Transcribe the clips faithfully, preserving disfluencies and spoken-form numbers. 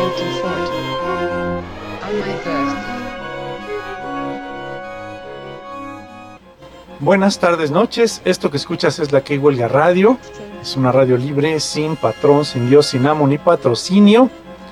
molten fort. On my first. Buenas tardes, noches. Esto que escuchas es la que huelga radio. Es una radio libre, sin patrón, sin Dios, sin amo ni patrocinio,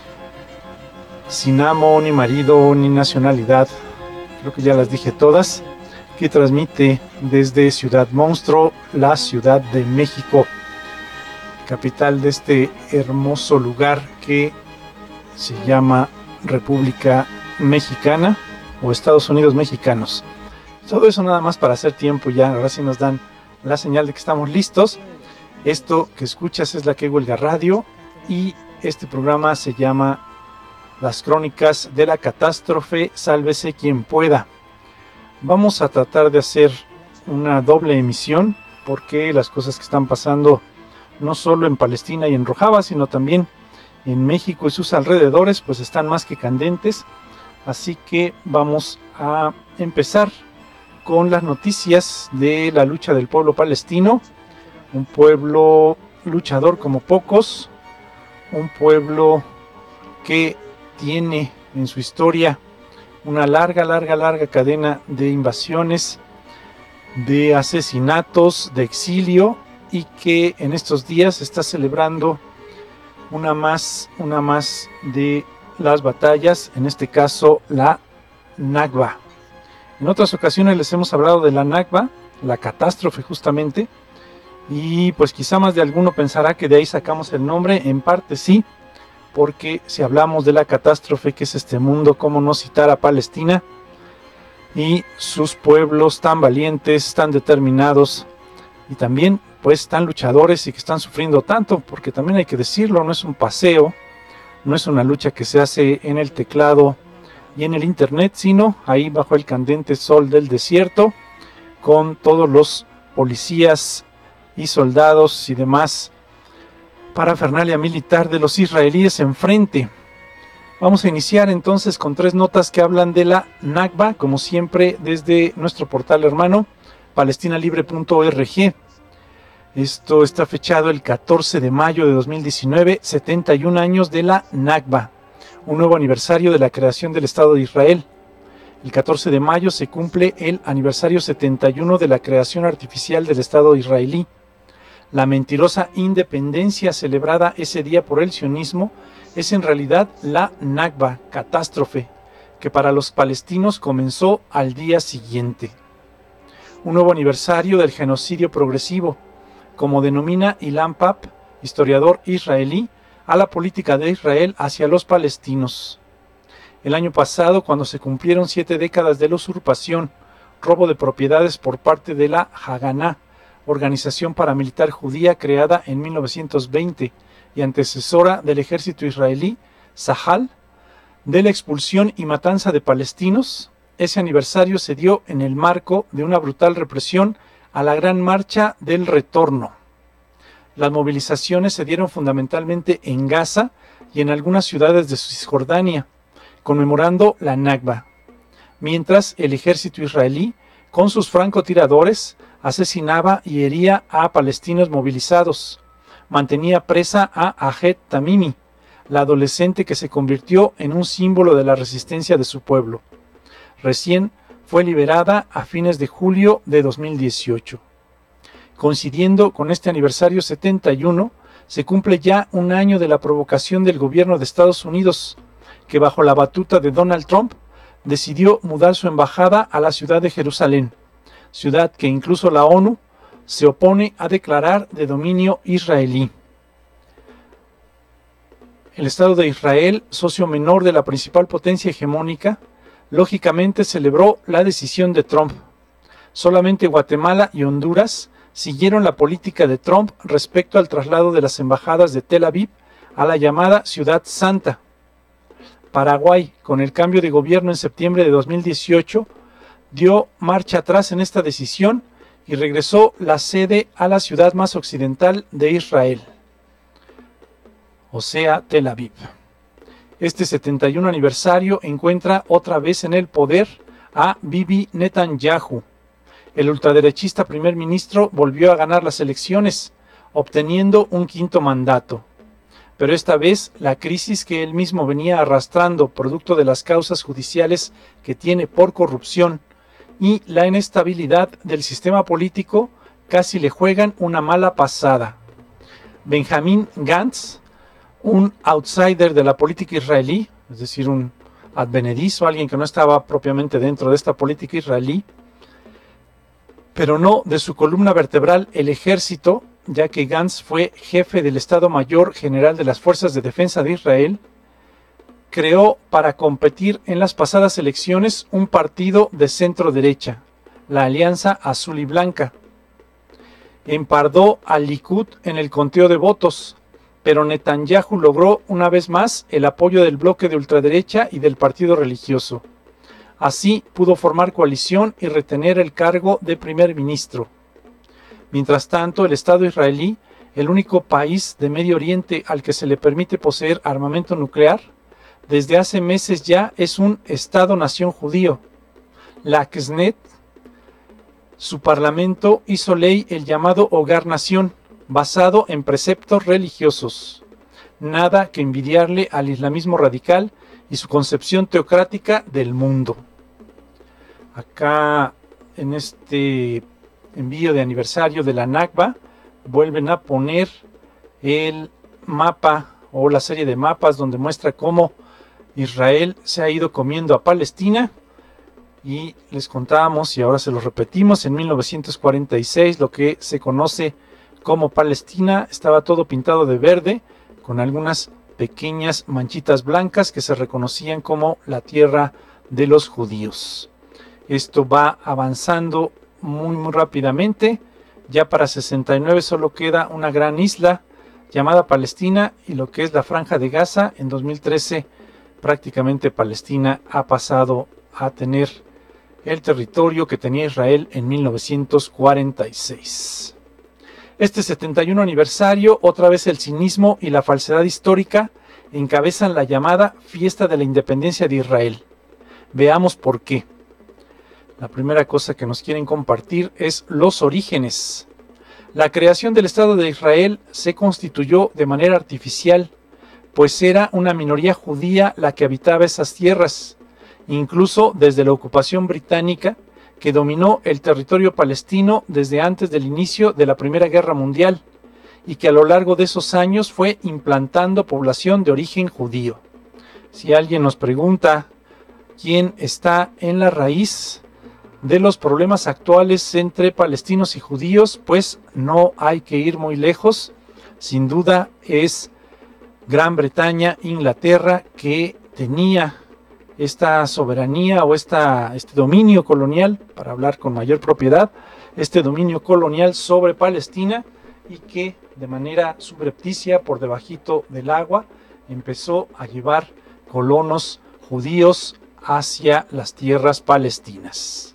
sin amo ni marido ni nacionalidad. Creo que ya las dije todas. Que transmite desde Ciudad Monstruo, la Ciudad de México, capital de este hermoso lugar que se llama República Mexicana o Estados Unidos Mexicanos. Todo eso nada más para hacer tiempo ya. Ahora sí nos dan la señal de que estamos listos. Esto que escuchas es la que huelga radio y este programa se llama Las Crónicas de la Catástrofe, sálvese quien pueda. Vamos a tratar de hacer una doble emisión porque las cosas que están pasando no solo en Palestina y en Rojava, sino también en México y sus alrededores, pues están más que candentes. Así que vamos a empezar con las noticias de la lucha del pueblo palestino, un pueblo luchador como pocos, un pueblo que tiene en su historia una larga, larga, larga cadena de invasiones, de asesinatos, de exilio, y que en estos días está celebrando una más, una más de las batallas, en este caso la Nakba. En otras ocasiones les hemos hablado de la Nakba, la catástrofe justamente, y pues quizá más de alguno pensará que de ahí sacamos el nombre. En parte sí, porque si hablamos de la catástrofe que es este mundo, cómo no citar a Palestina y sus pueblos tan valientes, tan determinados y también pues tan luchadores y que están sufriendo tanto, porque también hay que decirlo, no es un paseo, no es una lucha que se hace en el teclado y en el internet, sino ahí bajo el candente sol del desierto, con todos los policías y soldados y demás parafernalia militar de los israelíes enfrente. Vamos a iniciar entonces con tres notas que hablan de la Nakba, como siempre desde nuestro portal hermano palestina libre punto org. Esto está fechado el catorce de mayo de dos mil diecinueve, setenta y un años de la Nakba, un nuevo aniversario de la creación del Estado de Israel. El catorce de mayo se cumple el aniversario setenta y uno de la creación artificial del Estado israelí. La mentirosa independencia celebrada ese día por el sionismo es en realidad la Nakba, catástrofe, que para los palestinos comenzó al día siguiente. Un nuevo aniversario del genocidio progresivo, como denomina Ilan Papp, historiador israelí, a la política de Israel hacia los palestinos. El año pasado, cuando se cumplieron siete décadas de la usurpación, robo de propiedades por parte de la Haganá, organización paramilitar judía creada en mil novecientos veinte y antecesora del ejército israelí, Tzahal, de la expulsión y matanza de palestinos, ese aniversario se dio en el marco de una brutal represión a la Gran Marcha del Retorno. Las movilizaciones se dieron fundamentalmente en Gaza y en algunas ciudades de Cisjordania, conmemorando la Nakba, mientras el ejército israelí, con sus francotiradores, asesinaba y hería a palestinos movilizados. Mantenía presa a Ahed Tamimi, la adolescente que se convirtió en un símbolo de la resistencia de su pueblo. Recién fue liberada a fines de julio de dos mil dieciocho. Coincidiendo con este aniversario setenta y uno, se cumple ya un año de la provocación del gobierno de Estados Unidos, que bajo la batuta de Donald Trump decidió mudar su embajada a la ciudad de Jerusalén, ciudad que incluso la ONU se opone a declarar de dominio israelí. El Estado de Israel, socio menor de la principal potencia hegemónica, lógicamente celebró la decisión de Trump. Solamente Guatemala y Honduras siguieron la política de Trump respecto al traslado de las embajadas de Tel Aviv a la llamada Ciudad Santa. Paraguay, con el cambio de gobierno en septiembre de dos mil dieciocho, dio marcha atrás en esta decisión y regresó la sede a la ciudad más occidental de Israel, o sea, Tel Aviv. Este setenta y uno aniversario encuentra otra vez en el poder a Bibi Netanyahu. El ultraderechista primer ministro volvió a ganar las elecciones, obteniendo un quinto mandato. pero esta vez la crisis que él mismo venía arrastrando producto de las causas judiciales que tiene por corrupción y la inestabilidad del sistema político casi le juegan una mala pasada. Benjamin Gantz, un outsider de la política israelí, es decir, un advenedizo, alguien que no estaba propiamente dentro de esta política israelí, pero no de su columna vertebral, el ejército, ya que Gantz fue jefe del Estado Mayor General de las Fuerzas de Defensa de Israel, creó para competir en las pasadas elecciones un partido de centro derecha, la Alianza Azul y Blanca. Empardó al Likud en el conteo de votos, pero Netanyahu logró una vez más el apoyo del bloque de ultraderecha y del partido religioso. Así pudo formar coalición y retener el cargo de primer ministro. Mientras tanto, el Estado israelí, el único país de Medio Oriente al que se le permite poseer armamento nuclear, desde hace meses ya es un Estado-nación judío. La Knesset, su parlamento, hizo ley el llamado Hogar-Nación, basado en preceptos religiosos. Nada que envidiarle al islamismo radical y su concepción teocrática del mundo. Acá, en este envío de aniversario de la Nakba, vuelven a poner el mapa o la serie de mapas donde muestra cómo Israel se ha ido comiendo a Palestina, y les contábamos y ahora se los repetimos: en mil novecientos cuarenta y seis lo que se conoce como Palestina estaba todo pintado de verde con algunas pequeñas manchitas blancas que se reconocían como la tierra de los judíos. Esto va avanzando muy muy rápidamente. Ya para sesenta y nueve solo queda una gran isla llamada Palestina, y lo que es la Franja de Gaza en dos mil trece prácticamente Palestina ha pasado a tener el territorio que tenía Israel en mil novecientos cuarenta y seis. Este setenta y uno aniversario, otra vez el cinismo y la falsedad histórica encabezan la llamada Fiesta de la Independencia de Israel. Veamos por qué. La primera cosa que nos quieren compartir es los orígenes. La creación del Estado de Israel se constituyó de manera artificial, pues era una minoría judía la que habitaba esas tierras, incluso desde la ocupación británica, que dominó el territorio palestino desde antes del inicio de la Primera Guerra Mundial, y que a lo largo de esos años fue implantando población de origen judío. Si alguien nos pregunta quién está en la raíz de los problemas actuales entre palestinos y judíos, pues no hay que ir muy lejos. Sin duda es Gran Bretaña, Inglaterra, que tenía esta soberanía o esta, este dominio colonial, para hablar con mayor propiedad, este dominio colonial sobre Palestina, y que de manera subrepticia, por debajito del agua, empezó a llevar colonos judíos hacia las tierras palestinas.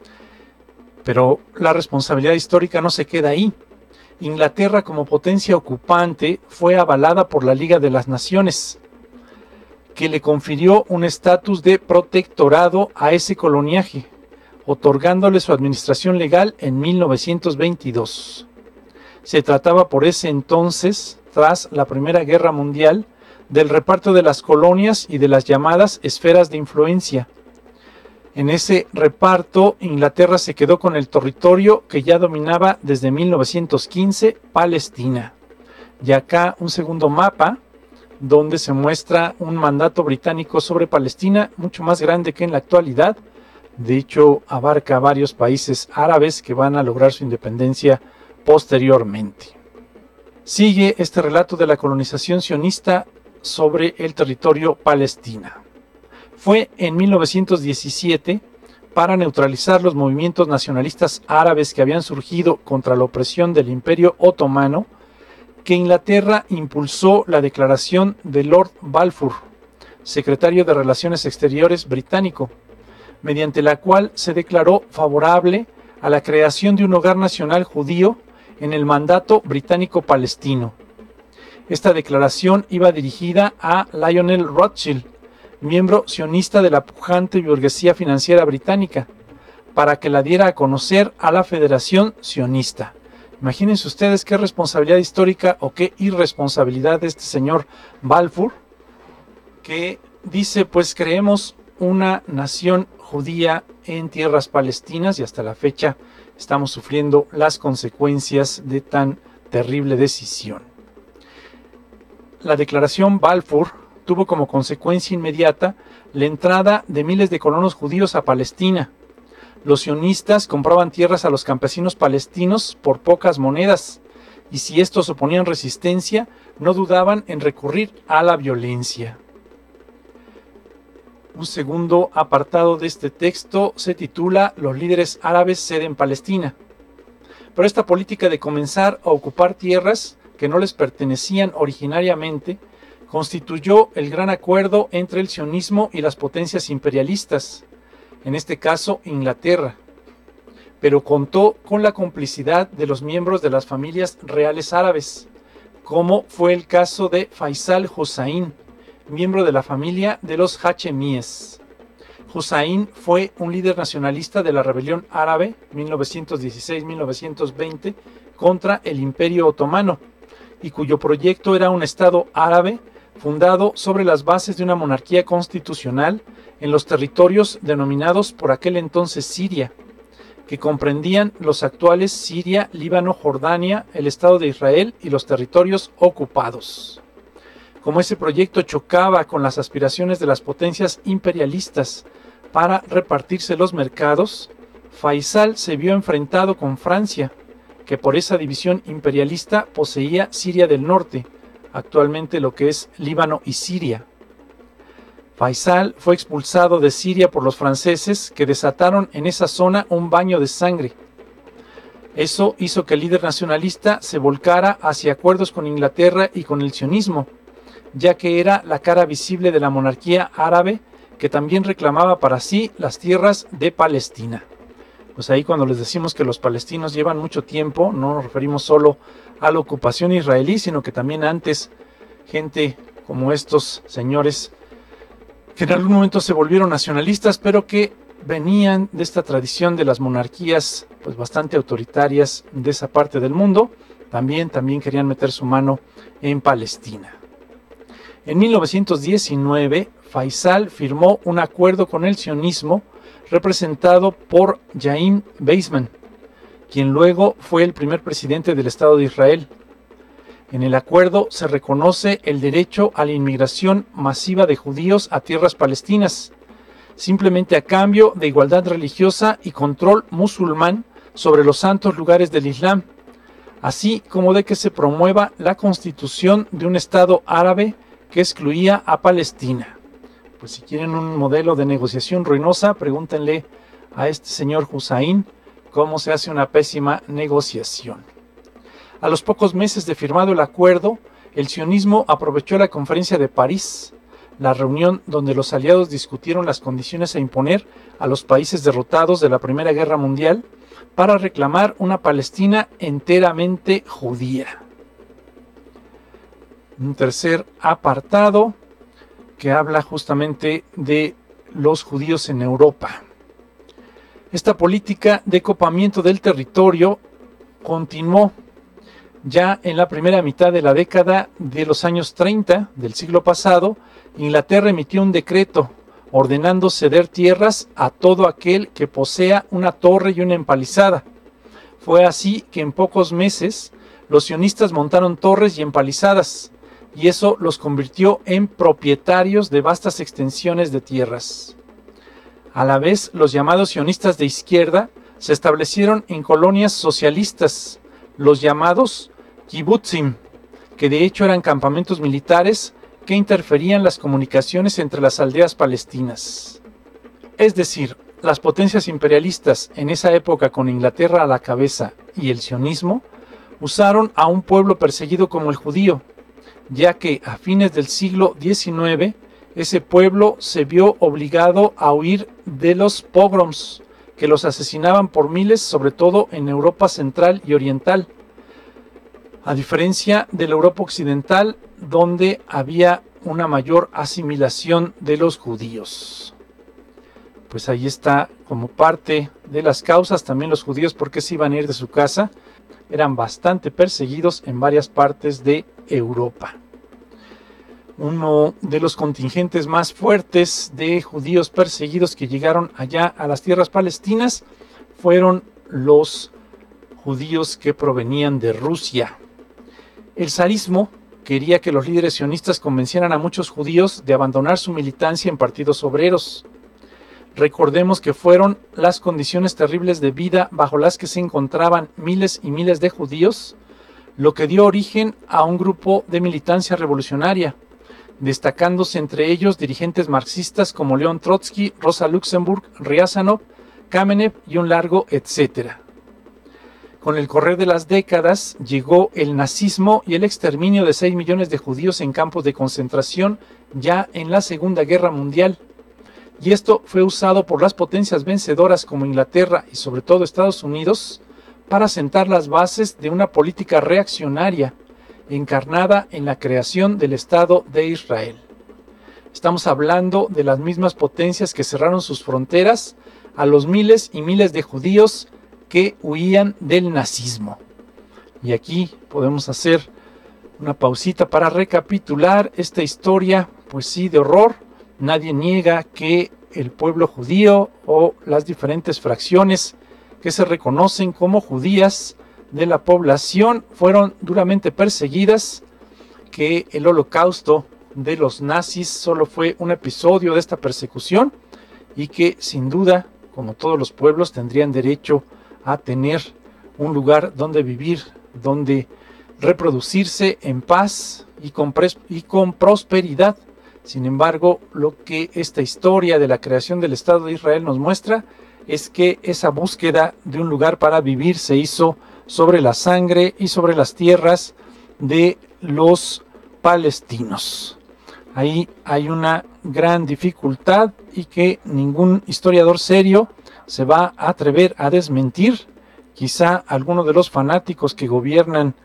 Pero la responsabilidad histórica no se queda ahí. Inglaterra, como potencia ocupante, fue avalada por la Liga de las Naciones, que le confirió un estatus de protectorado a ese coloniaje, otorgándole su administración legal en mil novecientos veintidós. Se trataba por ese entonces, tras la Primera Guerra Mundial, del reparto de las colonias y de las llamadas esferas de influencia. En ese reparto, Inglaterra se quedó con el territorio que ya dominaba desde mil novecientos quince, Palestina. Y acá un segundo mapa, donde se muestra un mandato británico sobre Palestina mucho más grande que en la actualidad. De hecho, abarca varios países árabes que van a lograr su independencia posteriormente. Sigue este relato de la colonización sionista sobre el territorio palestina. Fue en mil novecientos diecisiete, para neutralizar los movimientos nacionalistas árabes que habían surgido contra la opresión del Imperio Otomano, que Inglaterra impulsó la declaración de Lord Balfour, secretario de Relaciones Exteriores británico, mediante la cual se declaró favorable a la creación de un hogar nacional judío en el mandato británico-palestino. Esta declaración iba dirigida a Lionel Rothschild, miembro sionista de la pujante burguesía financiera británica, para que la diera a conocer a la Federación Sionista. Imagínense ustedes qué responsabilidad histórica o qué irresponsabilidad de este señor Balfour, que dice, pues creemos una nación judía en tierras palestinas, y hasta la fecha estamos sufriendo las consecuencias de tan terrible decisión. La declaración Balfour tuvo como consecuencia inmediata la entrada de miles de colonos judíos a Palestina. Los sionistas compraban tierras a los campesinos palestinos por pocas monedas, y si estos oponían resistencia, no dudaban en recurrir a la violencia. Un segundo apartado de este texto se titula Los líderes árabes ceden Palestina. Pero esta política de comenzar a ocupar tierras que no les pertenecían originariamente constituyó el gran acuerdo entre el sionismo y las potencias imperialistas, en este caso Inglaterra, pero contó con la complicidad de los miembros de las familias reales árabes, como fue el caso de Faisal Hussain, miembro de la familia de los Hachemíes. Hussain fue un líder nacionalista de la rebelión árabe mil novecientos dieciséis a mil novecientos veinte contra el Imperio Otomano, y cuyo proyecto era un Estado árabe fundado sobre las bases de una monarquía constitucional en los territorios denominados por aquel entonces Siria, que comprendían los actuales Siria, Líbano, Jordania, el Estado de Israel y los territorios ocupados. Como ese proyecto chocaba con las aspiraciones de las potencias imperialistas para repartirse los mercados, Faisal se vio enfrentado con Francia, que por esa división imperialista poseía Siria del Norte, actualmente lo que es Líbano y Siria. Faisal fue expulsado de Siria por los franceses, que desataron en esa zona un baño de sangre. Eso hizo que el líder nacionalista se volcara hacia acuerdos con Inglaterra y con el sionismo, ya que era la cara visible de la monarquía árabe, que también reclamaba para sí las tierras de Palestina. Pues ahí, cuando les decimos que los palestinos llevan mucho tiempo, no nos referimos solo a la ocupación israelí, sino que también antes gente como estos señores, que en algún momento se volvieron nacionalistas, pero que venían de esta tradición de las monarquías pues bastante autoritarias de esa parte del mundo, también, también querían meter su mano en Palestina. En mil novecientos diecinueve, Faisal firmó un acuerdo con el sionismo representado por Chaim Weizmann, quien luego fue el primer presidente del Estado de Israel. En el acuerdo se reconoce el derecho a la inmigración masiva de judíos a tierras palestinas, simplemente a cambio de igualdad religiosa y control musulmán sobre los santos lugares del Islam, así como de que se promueva la constitución de un Estado árabe que excluía a Palestina. Pues si quieren un modelo de negociación ruinosa, pregúntenle a este señor Hussain cómo se hace una pésima negociación. A los pocos meses de firmado el acuerdo, el sionismo aprovechó la conferencia de París, la reunión donde los aliados discutieron las condiciones a imponer a los países derrotados de la Primera Guerra Mundial, para reclamar una Palestina enteramente judía. Un tercer apartado que habla justamente de los judíos en Europa. Esta política de copamiento del territorio continuó ya en la primera mitad de la década de los años treinta del siglo pasado. Inglaterra emitió un decreto ordenando ceder tierras a todo aquel que posea una torre y una empalizada. Fue así que en pocos meses los sionistas montaron torres y empalizadas, y eso los convirtió en propietarios de vastas extensiones de tierras. A la vez, los llamados sionistas de izquierda se establecieron en colonias socialistas, los llamados kibutzim, que de hecho eran campamentos militares que interferían las comunicaciones entre las aldeas palestinas. Es decir, las potencias imperialistas en esa época, con Inglaterra a la cabeza y el sionismo, usaron a un pueblo perseguido como el judío, ya que a fines del siglo diecinueve ese pueblo se vio obligado a huir de los pogroms, que los asesinaban por miles, sobre todo en Europa central y oriental, a diferencia de la Europa occidental, donde había una mayor asimilación de los judíos. Pues ahí está como parte de las causas también los judíos por qué se iban a ir de su casa. eran bastante perseguidos en varias partes de Europa. Uno de los contingentes más fuertes de judíos perseguidos que llegaron allá a las tierras palestinas fueron los judíos que provenían de Rusia. El zarismo quería que los líderes sionistas convencieran a muchos judíos de abandonar su militancia en partidos obreros. Recordemos que fueron las condiciones terribles de vida bajo las que se encontraban miles y miles de judíos lo que dio origen a un grupo de militancia revolucionaria, destacándose entre ellos dirigentes marxistas como León Trotsky, Rosa Luxemburg, Riazanov, Kamenev y un largo etcétera. Con el correr de las décadas llegó el nazismo y el exterminio de seis millones de judíos en campos de concentración ya en la Segunda Guerra Mundial. Y esto fue usado por las potencias vencedoras como Inglaterra y sobre todo Estados Unidos para sentar las bases de una política reaccionaria encarnada en la creación del Estado de Israel. Estamos hablando de las mismas potencias que cerraron sus fronteras a los miles y miles de judíos que huían del nazismo. Y aquí podemos hacer una pausita para recapitular esta historia, pues sí, de horror. Nadie niega que el pueblo judío o las diferentes fracciones que se reconocen como judías de la población fueron duramente perseguidas, que el holocausto de los nazis solo fue un episodio de esta persecución y que sin duda, como todos los pueblos, tendrían derecho a tener un lugar donde vivir, donde reproducirse en paz y con, pres- y con prosperidad. Sin embargo, lo que esta historia de la creación del Estado de Israel nos muestra es que esa búsqueda de un lugar para vivir se hizo sobre la sangre y sobre las tierras de los palestinos. Ahí hay una gran dificultad y que ningún historiador serio se va a atrever a desmentir. Quizá alguno de los fanáticos que gobiernan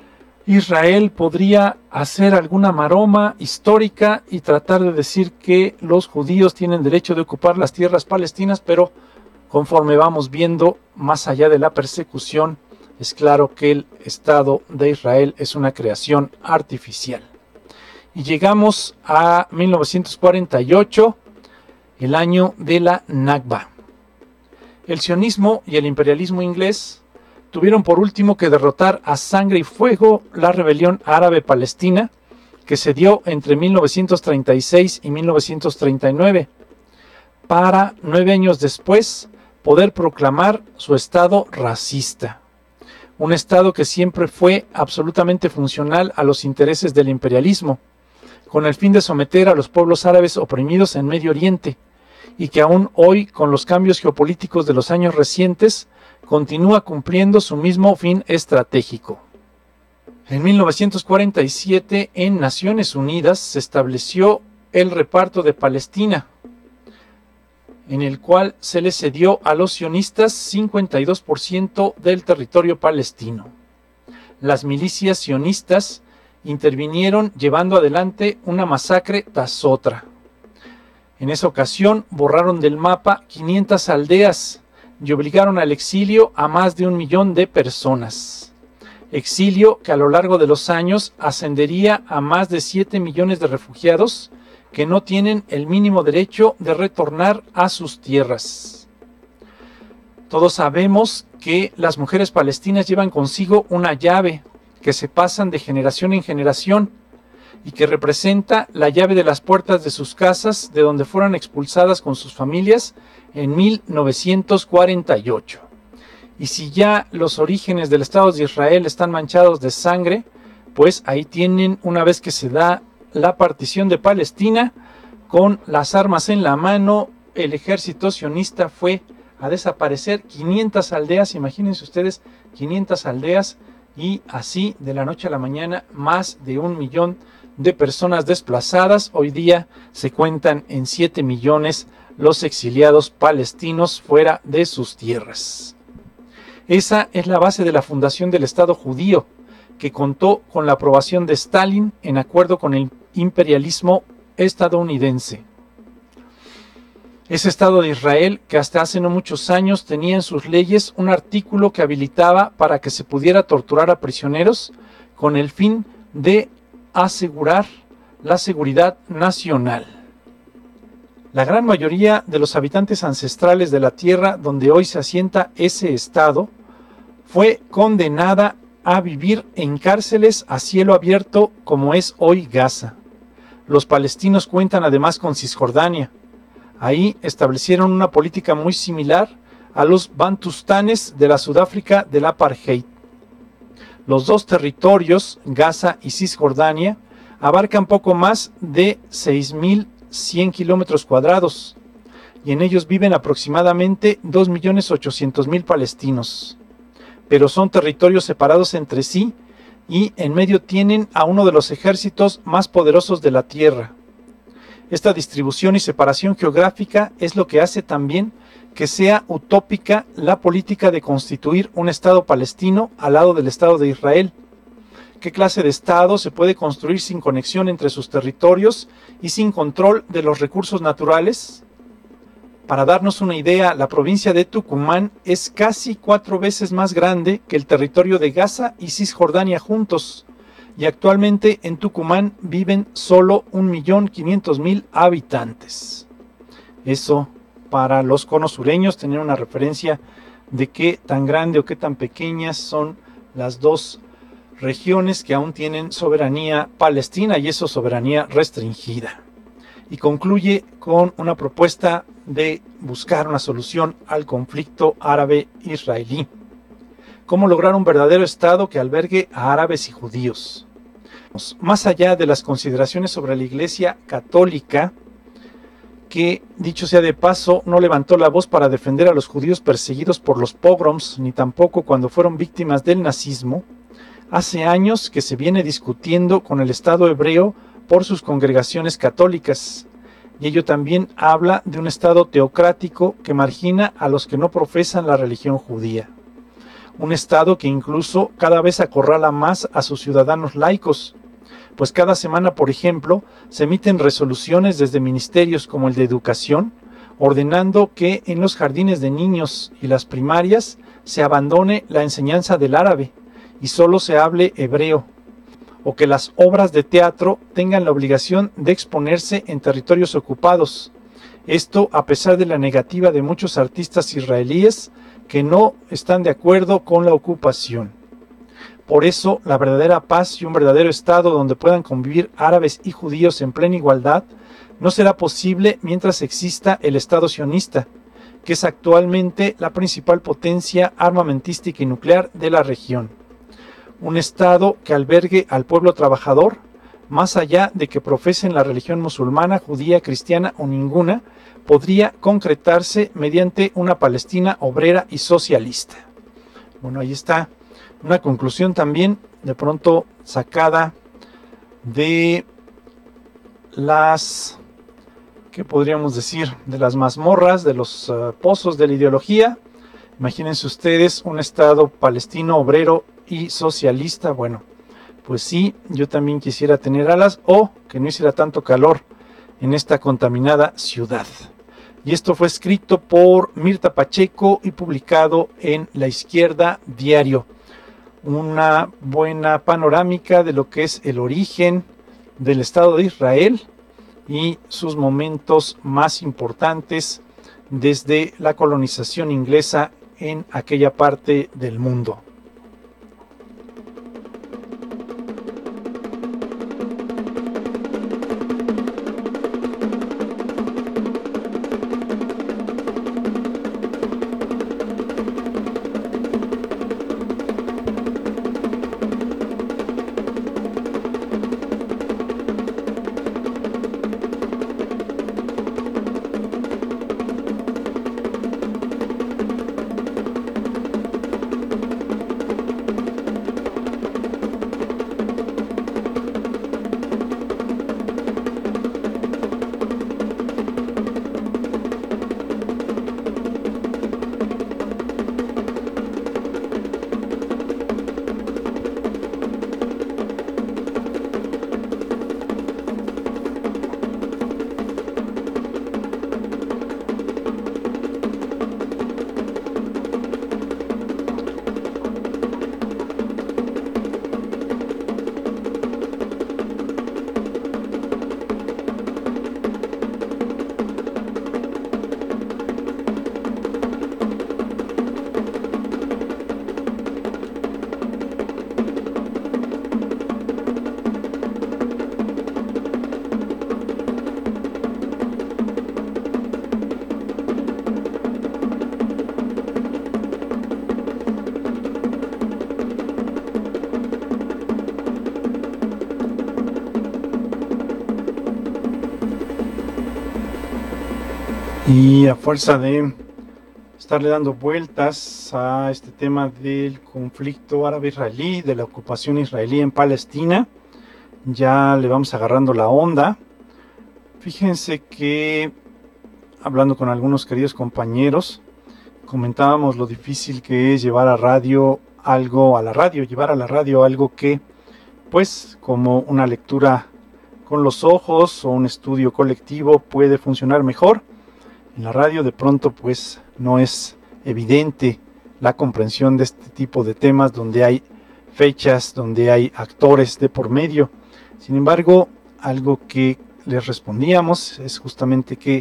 Israel podría hacer alguna maroma histórica y tratar de decir que los judíos tienen derecho de ocupar las tierras palestinas, pero conforme vamos viendo, más allá de la persecución, es claro que el Estado de Israel es una creación artificial. Y llegamos a mil novecientos cuarenta y ocho, el año de la Nakba. El sionismo y el imperialismo inglés tuvieron por último que derrotar a sangre y fuego la rebelión árabe-palestina que se dio entre mil novecientos treinta y seis y mil novecientos treinta y nueve, para nueve años después poder proclamar su estado racista. Un estado que siempre fue absolutamente funcional a los intereses del imperialismo, con el fin de someter a los pueblos árabes oprimidos en Medio Oriente, y que aún hoy, con los cambios geopolíticos de los años recientes, continúa cumpliendo su mismo fin estratégico. En mil novecientos cuarenta y siete, en Naciones Unidas, se estableció el reparto de Palestina, en el cual se le cedió a los sionistas cincuenta y dos por ciento del territorio palestino. Las milicias sionistas intervinieron llevando adelante una masacre tras otra. En esa ocasión borraron del mapa quinientas aldeas y obligaron al exilio a más de un millón de personas. Exilio que a lo largo de los años ascendería a más de siete millones de refugiados que no tienen el mínimo derecho de retornar a sus tierras. Todos sabemos que las mujeres palestinas llevan consigo una llave que se pasan de generación en generación y que representa la llave de las puertas de sus casas de donde fueron expulsadas con sus familias en mil novecientos cuarenta y ocho. Y si ya los orígenes del Estado de Israel están manchados de sangre, pues ahí tienen, una vez que se da la partición de Palestina, con las armas en la mano, el ejército sionista fue a desaparecer quinientas aldeas, imagínense ustedes, quinientas aldeas, y así de la noche a la mañana más de un millón de personas desplazadas. Hoy día se cuentan en siete millones los exiliados palestinos fuera de sus tierras. Esa es la base de la fundación del Estado judío, que contó con la aprobación de Stalin en acuerdo con el imperialismo estadounidense. Ese Estado de Israel que hasta hace no muchos años tenía en sus leyes un artículo que habilitaba para que se pudiera torturar a prisioneros con el fin de asegurar la seguridad nacional. La gran mayoría de los habitantes ancestrales de la tierra donde hoy se asienta ese Estado fue condenada a vivir en cárceles a cielo abierto como es hoy Gaza. Los palestinos cuentan además con Cisjordania. Ahí establecieron una política muy similar a los bantustanes de la Sudáfrica del apartheid. Los dos territorios, Gaza y Cisjordania, abarcan poco más de seis mil cien kilómetros cuadrados y en ellos viven aproximadamente dos millones ochocientos mil palestinos. Pero son territorios separados entre sí y en medio tienen a uno de los ejércitos más poderosos de la tierra. Esta distribución y separación geográfica es lo que hace también que sea utópica la política de constituir un Estado palestino al lado del Estado de Israel. ¿Qué clase de Estado se puede construir sin conexión entre sus territorios y sin control de los recursos naturales? Para darnos una idea, la provincia de Tucumán es casi cuatro veces más grande que el territorio de Gaza y Cisjordania juntos, y actualmente en Tucumán viven solo un millón quinientos mil habitantes. Eso, para los conosureños, tener una referencia de qué tan grande o qué tan pequeñas son las dos regiones que aún tienen soberanía palestina, y eso soberanía restringida. Y concluye con una propuesta de buscar una solución al conflicto árabe-israelí. ¿Cómo lograr un verdadero Estado que albergue a árabes y judíos? Más allá de las consideraciones sobre la Iglesia Católica, que, dicho sea de paso, no levantó la voz para defender a los judíos perseguidos por los pogroms, ni tampoco cuando fueron víctimas del nazismo, hace años que se viene discutiendo con el Estado hebreo por sus congregaciones católicas, y ello también habla de un Estado teocrático que margina a los que no profesan la religión judía. Un Estado que incluso cada vez acorrala más a sus ciudadanos laicos, pues cada semana, por ejemplo, se emiten resoluciones desde ministerios como el de Educación, ordenando que en los jardines de niños y las primarias se abandone la enseñanza del árabe y solo se hable hebreo, o que las obras de teatro tengan la obligación de exponerse en territorios ocupados. Esto a pesar de la negativa de muchos artistas israelíes que no están de acuerdo con la ocupación. Por eso, la verdadera paz y un verdadero Estado donde puedan convivir árabes y judíos en plena igualdad no será posible mientras exista el Estado sionista, que es actualmente la principal potencia armamentística y nuclear de la región. Un Estado que albergue al pueblo trabajador, más allá de que profesen la religión musulmana, judía, cristiana o ninguna, podría concretarse mediante una Palestina obrera y socialista. Bueno, ahí está una conclusión también de pronto sacada de las, ¿qué podríamos decir? De las mazmorras, de los uh, pozos de la ideología. Imagínense ustedes un Estado palestino obrero y socialista. Bueno, pues sí, yo también quisiera tener alas o que no hiciera tanto calor en esta contaminada ciudad. Y esto fue escrito por Mirta Pacheco y publicado en La Izquierda Diario. Una buena panorámica de lo que es el origen del Estado de Israel y sus momentos más importantes desde la colonización inglesa en aquella parte del mundo. Y a fuerza de estarle dando vueltas a este tema del conflicto árabe-israelí, de la ocupación israelí en Palestina, ya le vamos agarrando la onda. Fíjense que, hablando con algunos queridos compañeros, comentábamos lo difícil que es llevar a radio algo a la radio, llevar a la radio algo que, pues, como una lectura con los ojos o un estudio colectivo puede funcionar mejor. En la radio de pronto pues no es evidente la comprensión de este tipo de temas donde hay fechas, donde hay actores de por medio. Sin embargo, algo que les respondíamos es justamente que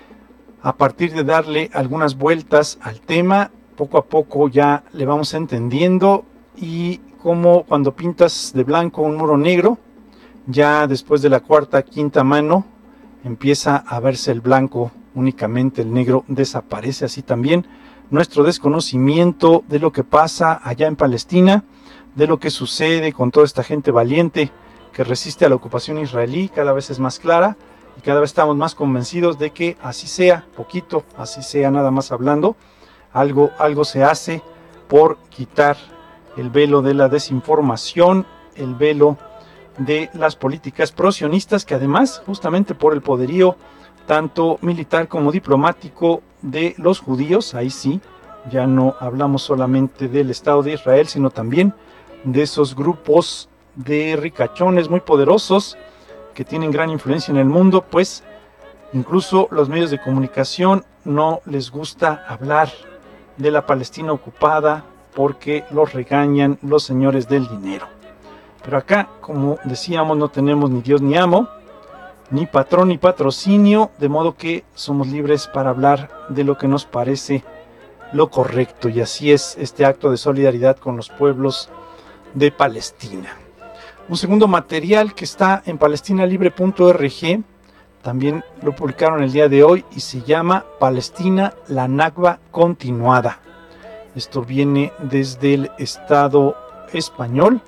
a partir de darle algunas vueltas al tema, poco a poco ya le vamos entendiendo, y como cuando pintas de blanco un muro negro, ya después de la cuarta, quinta mano empieza a verse el blanco, únicamente el negro desaparece. Así también nuestro desconocimiento de lo que pasa allá en Palestina, de lo que sucede con toda esta gente valiente que resiste a la ocupación israelí, cada vez es más clara, y cada vez estamos más convencidos de que así sea, poquito, así sea, nada más hablando, algo, algo se hace por quitar el velo de la desinformación, el velo de las políticas prosionistas, que además, justamente por el poderío tanto militar como diplomático de los judíos, ahí sí, ya no hablamos solamente del Estado de Israel, sino también de esos grupos de ricachones muy poderosos que tienen gran influencia en el mundo, pues incluso los medios de comunicación no les gusta hablar de la Palestina ocupada porque los regañan los señores del dinero. Pero acá, como decíamos, no tenemos ni Dios ni amo, ni patrón ni patrocinio, de modo que somos libres para hablar de lo que nos parece lo correcto, y así es este acto de solidaridad con los pueblos de Palestina. Un segundo material que está en palestina libre punto org, también lo publicaron el día de hoy, y se llama Palestina, la Nakba continuada. Esto viene desde el Estado español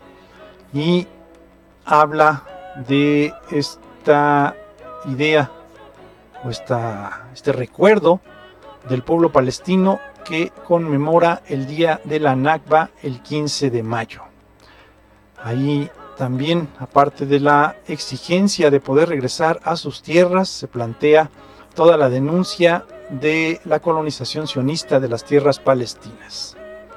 y habla de esta idea o esta, este recuerdo del pueblo palestino que conmemora el día de la Nakba el quince de mayo. Ahí también, aparte de la exigencia de poder regresar a sus tierras, se plantea toda la denuncia de la colonización sionista de las tierras palestinas.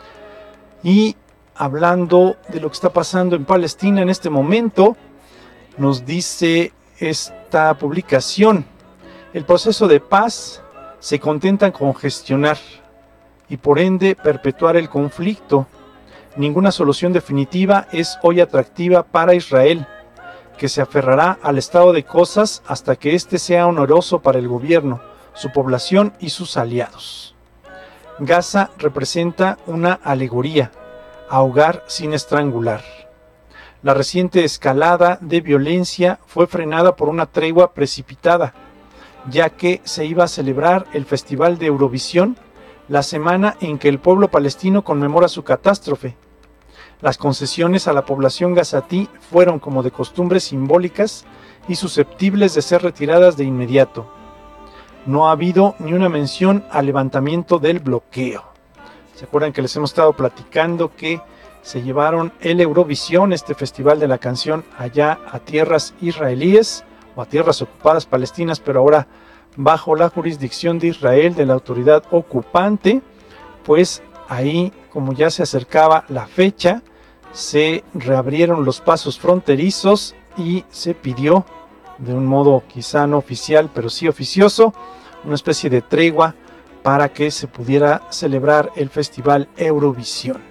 Y hablando de lo que está pasando en Palestina en este momento, nos dice esta publicación: el proceso de paz se contenta con gestionar y por ende perpetuar el conflicto. Ninguna solución definitiva es hoy atractiva para Israel, que se aferrará al estado de cosas hasta que éste sea honoroso para el gobierno, su población y sus aliados. Gaza representa una alegoría: ahogar sin estrangular. La reciente escalada de violencia fue frenada por una tregua precipitada, ya que se iba a celebrar el Festival de Eurovisión la semana en que el pueblo palestino conmemora su catástrofe. Las concesiones a la población gazatí fueron, como de costumbre, simbólicas y susceptibles de ser retiradas de inmediato. No ha habido ni una mención al levantamiento del bloqueo. ¿Se acuerdan que les hemos estado platicando que se llevaron el Eurovisión, este festival de la canción, allá a tierras israelíes o a tierras ocupadas palestinas, pero ahora bajo la jurisdicción de Israel, de la autoridad ocupante? Pues ahí, como ya se acercaba la fecha, se reabrieron los pasos fronterizos y se pidió, de un modo quizá no oficial, pero sí oficioso, una especie de tregua para que se pudiera celebrar el Festival Eurovisión.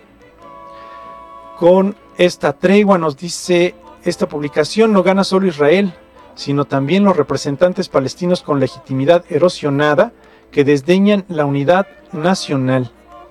Con esta tregua, nos dice esta publicación, no gana solo Israel, sino también los representantes palestinos con legitimidad erosionada que desdeñan la unidad nacional.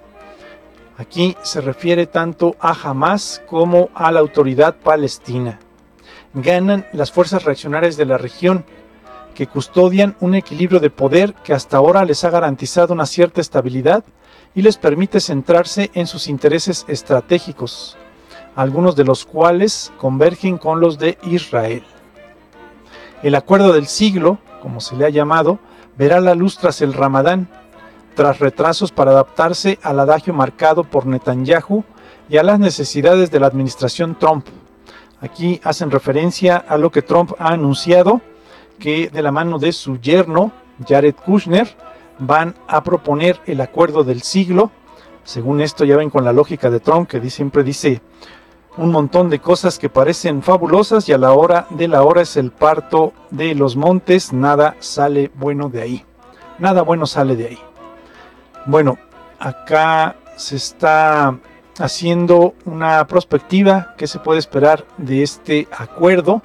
Aquí se refiere tanto a Hamás como a la autoridad palestina. Ganan las fuerzas reaccionarias de la región, que custodian un equilibrio de poder que hasta ahora les ha garantizado una cierta estabilidad y les permite centrarse en sus intereses estratégicos, algunos de los cuales convergen con los de Israel. El acuerdo del siglo, como se le ha llamado, verá la luz tras el Ramadán, tras retrasos para adaptarse al adagio marcado por Netanyahu y a las necesidades de la administración Trump. Aquí hacen referencia a lo que Trump ha anunciado, que de la mano de su yerno, Jared Kushner, van a proponer el acuerdo del siglo. Según esto, ya ven con la lógica de Trump, que siempre dice un montón de cosas que parecen fabulosas y a la hora de la hora es el parto de los montes, nada sale bueno de ahí. Nada bueno sale de ahí. Bueno, acá se está haciendo una prospectiva que se puede esperar de este acuerdo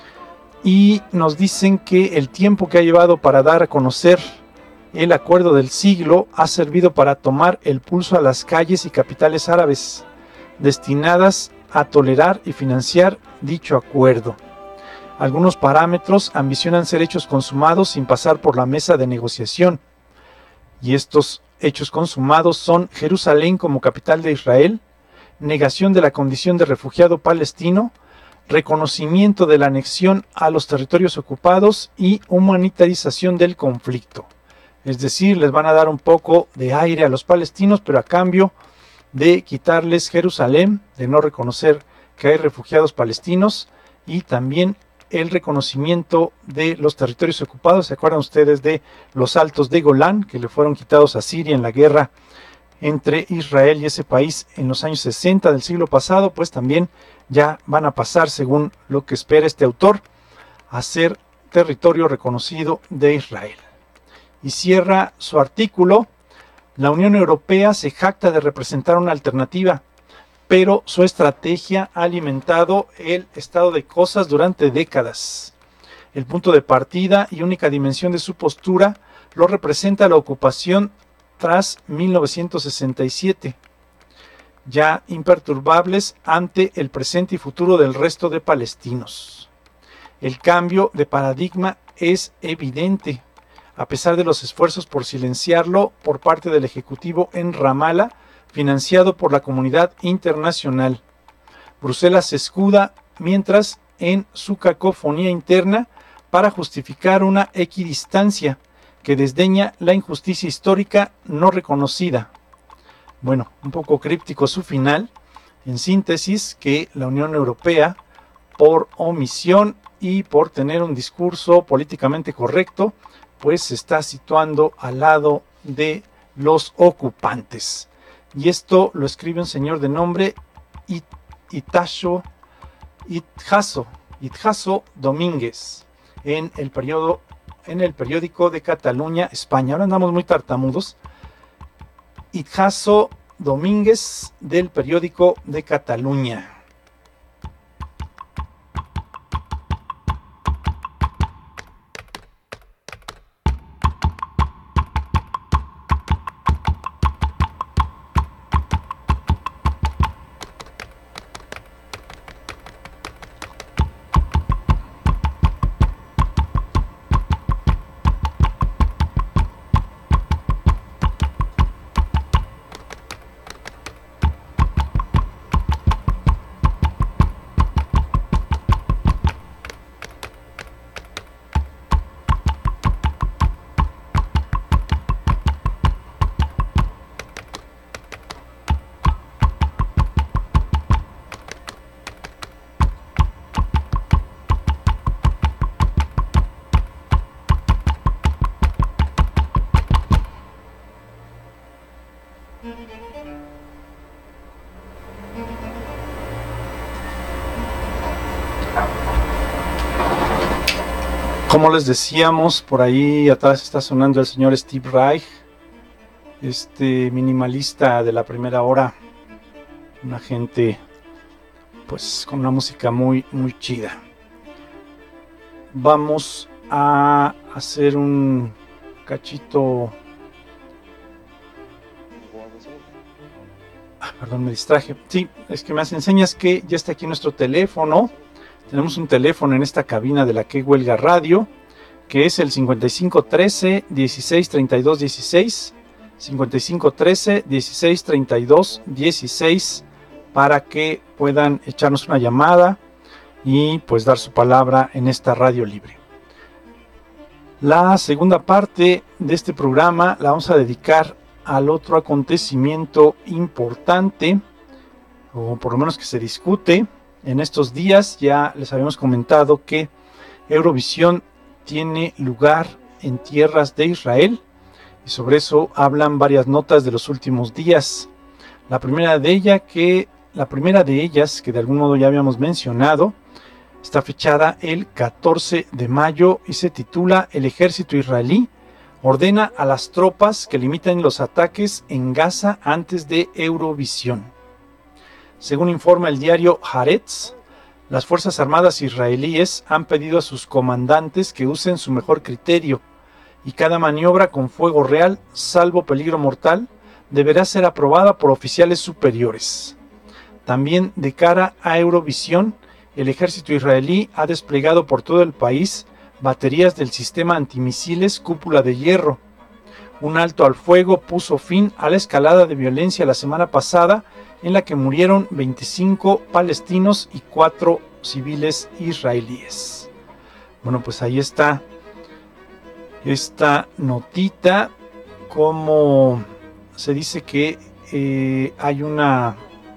y nos dicen que el tiempo que ha llevado para dar a conocer el acuerdo del siglo ha servido para tomar el pulso a las calles y capitales árabes destinadas a tolerar y financiar dicho acuerdo. Algunos parámetros ambicionan ser hechos consumados sin pasar por la mesa de negociación, y estos hechos consumados son Jerusalén como capital de Israel, negación de la condición de refugiado palestino, reconocimiento de la anexión a los territorios ocupados y humanitarización del conflicto. Es decir, les van a dar un poco de aire a los palestinos, pero a cambio de quitarles Jerusalén, de no reconocer que hay refugiados palestinos y también el reconocimiento de los territorios ocupados. ¿Se acuerdan ustedes de los altos de Golán que le fueron quitados a Siria en la guerra entre Israel y ese país en los años sesenta del siglo pasado? Pues también ya van a pasar, según lo que espera este autor, a ser territorio reconocido de Israel. Y cierra su artículo: la Unión Europea se jacta de representar una alternativa, pero su estrategia ha alimentado el estado de cosas durante décadas. El punto de partida y única dimensión de su postura lo representa la ocupación tras mil novecientos sesenta y siete, ya imperturbables ante el presente y futuro del resto de palestinos. El cambio de paradigma es evidente, a pesar de los esfuerzos por silenciarlo por parte del Ejecutivo en Ramallah, financiado por la comunidad internacional. Bruselas se escuda mientras en su cacofonía interna para justificar una equidistancia que desdeña la injusticia histórica no reconocida. Bueno, un poco críptico su final. En síntesis, que la Unión Europea, por omisión y por tener un discurso políticamente correcto, pues se está situando al lado de los ocupantes. Y esto lo escribe un señor de nombre It, Itasho, Itjaso, Itjaso Domínguez en el, periodo, en el periódico de Cataluña, España. Ahora andamos muy tartamudos. Itjaso Domínguez del periódico de Cataluña. Como les decíamos, por ahí atrás está sonando el señor Steve Reich, este minimalista de la primera hora, una gente pues con una música muy muy chida. Vamos a hacer un cachito. Ah, perdón, me distraje. Sí, es que me hacen señas que ya está aquí nuestro teléfono. Tenemos un teléfono en esta cabina de la que huelga radio, que es el cincuenta y cinco trece dieciséis treinta y dos dieciséis, cincuenta y cinco trece dieciséis treinta y dos dieciséis, para que puedan echarnos una llamada y pues dar su palabra en esta radio libre. La segunda parte de este programa la vamos a dedicar al otro acontecimiento importante, o por lo menos que se discute en estos días. Ya les habíamos comentado que Eurovisión tiene lugar en tierras de Israel, y sobre eso hablan varias notas de los últimos días. La primera de ellas, que la primera de ellas, que de algún modo ya habíamos mencionado, está fechada el catorce de mayo y se titula: El ejército israelí ordena a las tropas que limiten los ataques en Gaza antes de Eurovisión. Según informa el diario Haaretz, las Fuerzas Armadas israelíes han pedido a sus comandantes que usen su mejor criterio, y cada maniobra con fuego real, salvo peligro mortal, deberá ser aprobada por oficiales superiores. También, de cara a Eurovisión, el ejército israelí ha desplegado por todo el país baterías del sistema antimisiles Cúpula de Hierro. Un alto al fuego puso fin a la escalada de violencia la semana pasada, en la que murieron veinticinco palestinos y cuatro civiles israelíes. Bueno, pues ahí está esta notita, como se dice que eh, hay una...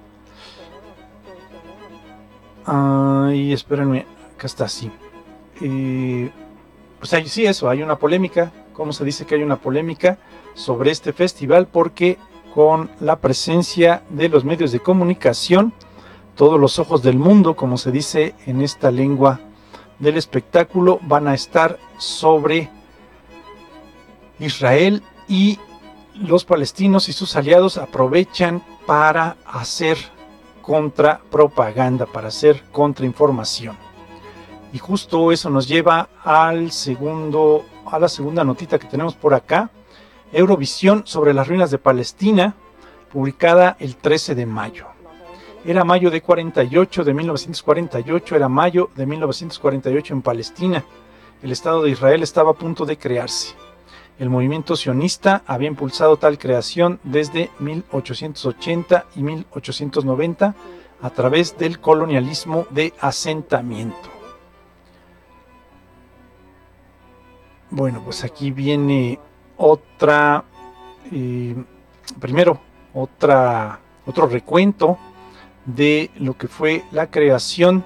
Ay, espérenme, acá está, sí. Eh, pues hay, sí, eso, hay una polémica. ¿Cómo se dice que hay una polémica sobre este festival? Porque con la presencia de los medios de comunicación, todos los ojos del mundo, como se dice en esta lengua del espectáculo, van a estar sobre Israel, y los palestinos y sus aliados aprovechan para hacer contrapropaganda, para hacer contrainformación. Y justo eso nos lleva al segundo, a la segunda notita que tenemos por acá: Eurovisión sobre las ruinas de Palestina, publicada el trece de mayo. Era mayo de cuarenta y ocho, de mil novecientos cuarenta y ocho, era mayo de mil novecientos cuarenta y ocho en Palestina. El Estado de Israel estaba a punto de crearse. El movimiento sionista había impulsado tal creación desde mil ochocientos ochenta y mil ochocientos noventa a través del colonialismo de asentamiento. Bueno, pues aquí viene otra, eh, primero, otra, otro recuento de lo que fue la creación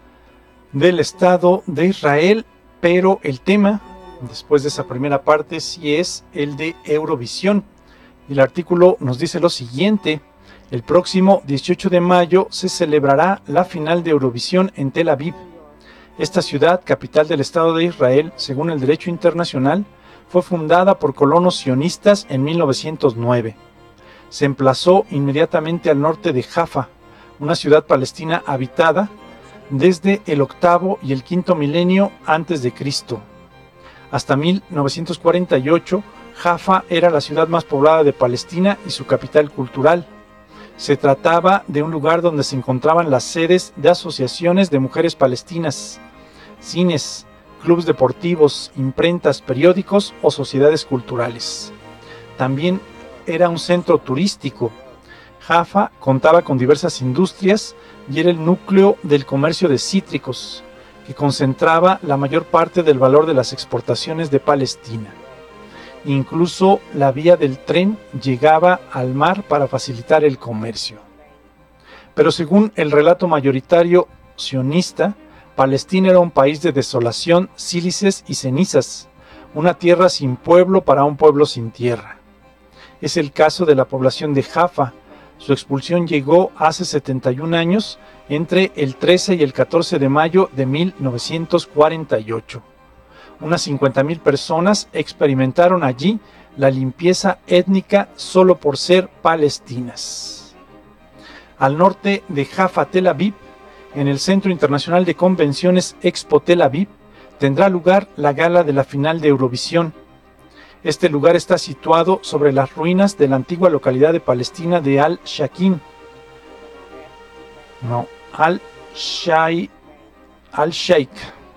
del Estado de Israel, pero el tema, después de esa primera parte, sí es el de Eurovisión. El artículo nos dice lo siguiente: el próximo dieciocho de mayo se celebrará la final de Eurovisión en Tel Aviv. Esta ciudad, capital del Estado de Israel, según el derecho internacional, fue fundada por colonos sionistas en mil novecientos nueve. Se emplazó inmediatamente al norte de Jaffa, una ciudad palestina habitada desde el octavo y el quinto milenio antes de Cristo. Hasta mil novecientos cuarenta y ocho, Jaffa era la ciudad más poblada de Palestina y su capital cultural. Se trataba de un lugar donde se encontraban las sedes de asociaciones de mujeres palestinas, cines, clubes deportivos, imprentas, periódicos o sociedades culturales. También era un centro turístico. Jaffa contaba con diversas industrias y era el núcleo del comercio de cítricos, que concentraba la mayor parte del valor de las exportaciones de Palestina. Incluso la vía del tren llegaba al mar para facilitar el comercio. Pero según el relato mayoritario sionista, Palestina era un país de desolación, sílices y cenizas, una tierra sin pueblo para un pueblo sin tierra. Es el caso de la población de Jaffa. Su expulsión llegó hace setenta y un años, entre el trece y el catorce de mayo de mil novecientos cuarenta y ocho. Unas cincuenta mil personas experimentaron allí la limpieza étnica solo por ser palestinas. Al norte de Jaffa, Tel Aviv, en el Centro Internacional de Convenciones Expo Tel Aviv, tendrá lugar la gala de la final de Eurovisión. Este lugar está situado sobre las ruinas de la antigua localidad de Palestina de Al-Shakin. No, Al-Shaikh. Al-Sheikh.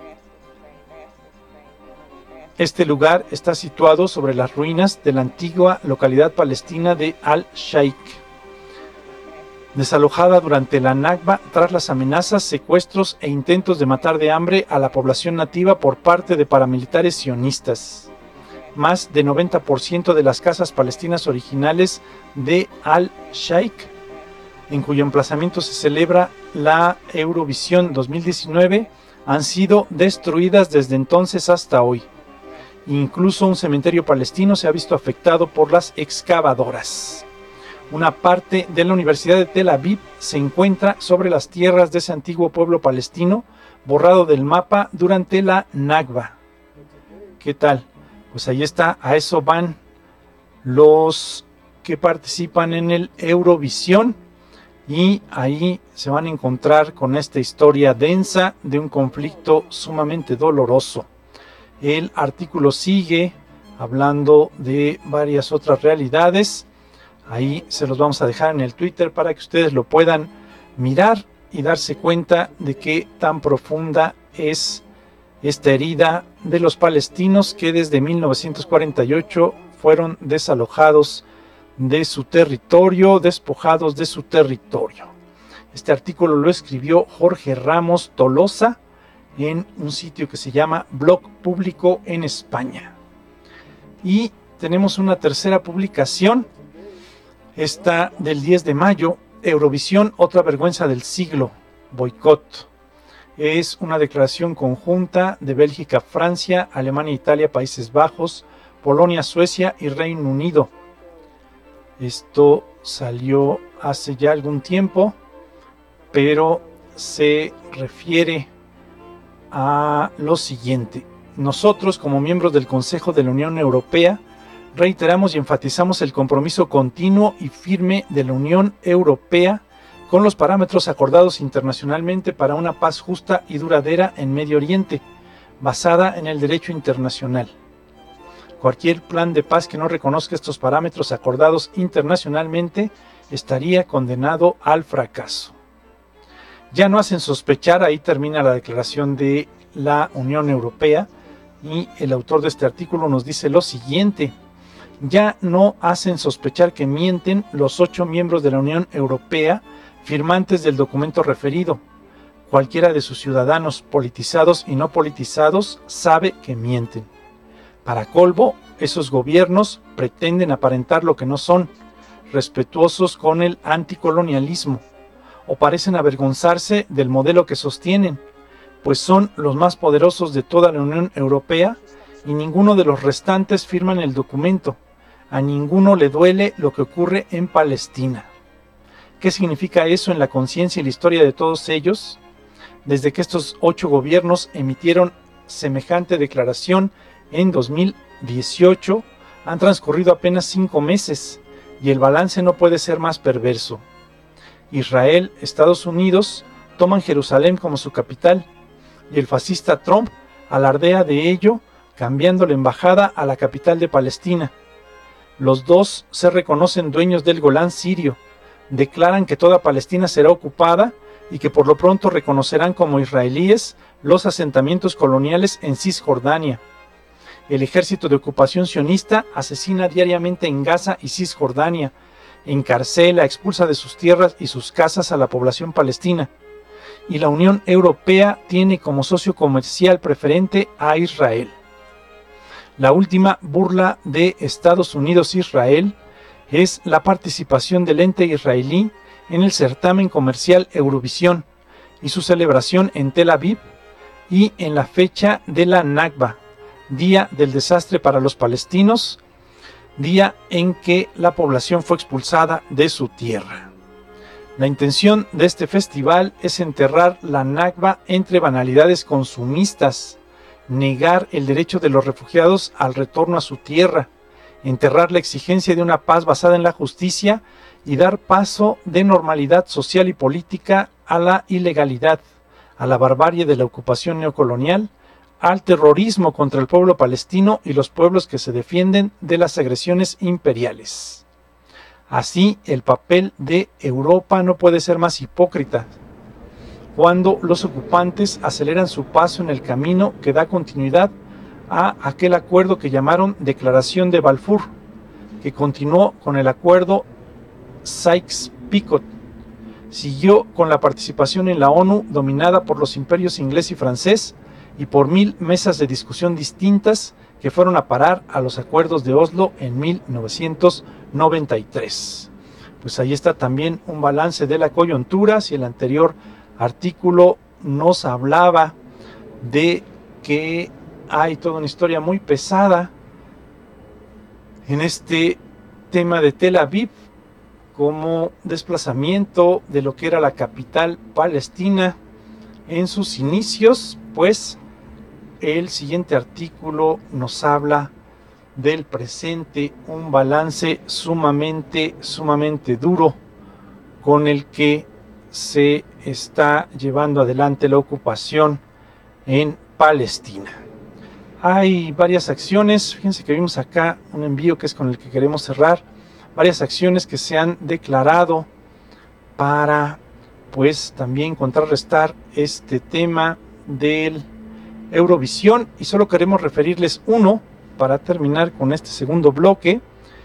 Este lugar está situado sobre las ruinas de la antigua localidad palestina de Al-Sheikh. desalojada durante la Nakba tras las amenazas, secuestros e intentos de matar de hambre a la población nativa por parte de paramilitares sionistas. Más de noventa por ciento de las casas palestinas originales de Al-Sheikh, en cuyo emplazamiento se celebra la Eurovisión dos mil diecinueve, han sido destruidas desde entonces hasta hoy. Incluso un cementerio palestino se ha visto afectado por las excavadoras. Una parte de la Universidad de Tel Aviv se encuentra sobre las tierras de ese antiguo pueblo palestino, borrado del mapa durante la Nakba. ¿Qué tal? Pues ahí está, a eso van los que participan en el Eurovisión, y ahí se van a encontrar con esta historia densa de un conflicto sumamente doloroso. El artículo sigue hablando de varias otras realidades. Ahí se los vamos a dejar en el Twitter para que ustedes lo puedan mirar y darse cuenta de qué tan profunda es esta herida de los palestinos que desde mil novecientos cuarenta y ocho fueron desalojados de su territorio, despojados de su territorio. Este artículo lo escribió Jorge Ramos Tolosa en un sitio que se llama Blog Público en España. Y tenemos una tercera publicación, esta del diez de mayo, Eurovisión, otra vergüenza del siglo, boicot. Es una declaración conjunta de Bélgica, Francia, Alemania, Italia, Países Bajos, Polonia, Suecia y Reino Unido. Esto salió hace ya algún tiempo, pero se refiere a lo siguiente. Nosotros, como miembros del Consejo de la Unión Europea, reiteramos y enfatizamos el compromiso continuo y firme de la Unión Europea con los parámetros acordados internacionalmente para una paz justa y duradera en Medio Oriente, basada en el derecho internacional. Cualquier plan de paz que no reconozca estos parámetros acordados internacionalmente estaría condenado al fracaso. Ya no hacen sospechar, ahí termina la declaración de la Unión Europea, y el autor de este artículo nos dice lo siguiente: ya no hacen sospechar que mienten los ocho miembros de la Unión Europea firmantes del documento referido. Cualquiera de sus ciudadanos, politizados y no politizados, sabe que mienten. Para colmo, esos gobiernos pretenden aparentar lo que no son, respetuosos con el anticolonialismo, o parecen avergonzarse del modelo que sostienen, pues son los más poderosos de toda la Unión Europea y ninguno de los restantes firman el documento. A ninguno le duele lo que ocurre en Palestina. ¿Qué significa eso en la conciencia y la historia de todos ellos? Desde que estos ocho gobiernos emitieron semejante declaración en dos mil dieciocho, han transcurrido apenas cinco meses y el balance no puede ser más perverso. Israel, Estados Unidos toman Jerusalén como su capital y el fascista Trump alardea de ello, cambiando la embajada a la capital de Palestina. Los dos se reconocen dueños del Golán sirio, declaran que toda Palestina será ocupada y que por lo pronto reconocerán como israelíes los asentamientos coloniales en Cisjordania. El ejército de ocupación sionista asesina diariamente en Gaza y Cisjordania, encarcela, expulsa de sus tierras y sus casas a la población palestina. Y la Unión Europea tiene como socio comercial preferente a Israel. La última burla de Estados Unidos-Israel es la participación del ente israelí en el certamen comercial Eurovisión y su celebración en Tel Aviv y en la fecha de la Nakba, día del desastre para los palestinos, día en que la población fue expulsada de su tierra. La intención de este festival es enterrar la Nakba entre banalidades consumistas, negar el derecho de los refugiados al retorno a su tierra, enterrar la exigencia de una paz basada en la justicia y dar paso de normalidad social y política a la ilegalidad, a la barbarie de la ocupación neocolonial, al terrorismo contra el pueblo palestino y los pueblos que se defienden de las agresiones imperiales. Así, el papel de Europa no puede ser más hipócrita, cuando los ocupantes aceleran su paso en el camino que da continuidad a aquel acuerdo que llamaron Declaración de Balfour, que continuó con el acuerdo Sykes-Picot, Siguió con la participación en la ONU, dominada por los imperios inglés y francés, y por mil mesas de discusión distintas que fueron a parar a los acuerdos de Oslo en mil novecientos noventa y tres. Pues ahí está también un balance de la coyuntura. Si el anterior artículo nos hablaba de que hay toda una historia muy pesada en este tema de Tel Aviv como desplazamiento de lo que era la capital palestina en sus inicios, pues el siguiente artículo nos habla del presente, un balance sumamente, sumamente duro con el que se está llevando adelante la ocupación en Palestina. Hay varias acciones, fíjense que vimos acá un envío que es con el que queremos cerrar, varias acciones que se han declarado para pues también contrarrestar este tema del Eurovisión, y solo queremos referirles uno para terminar con este segundo bloque,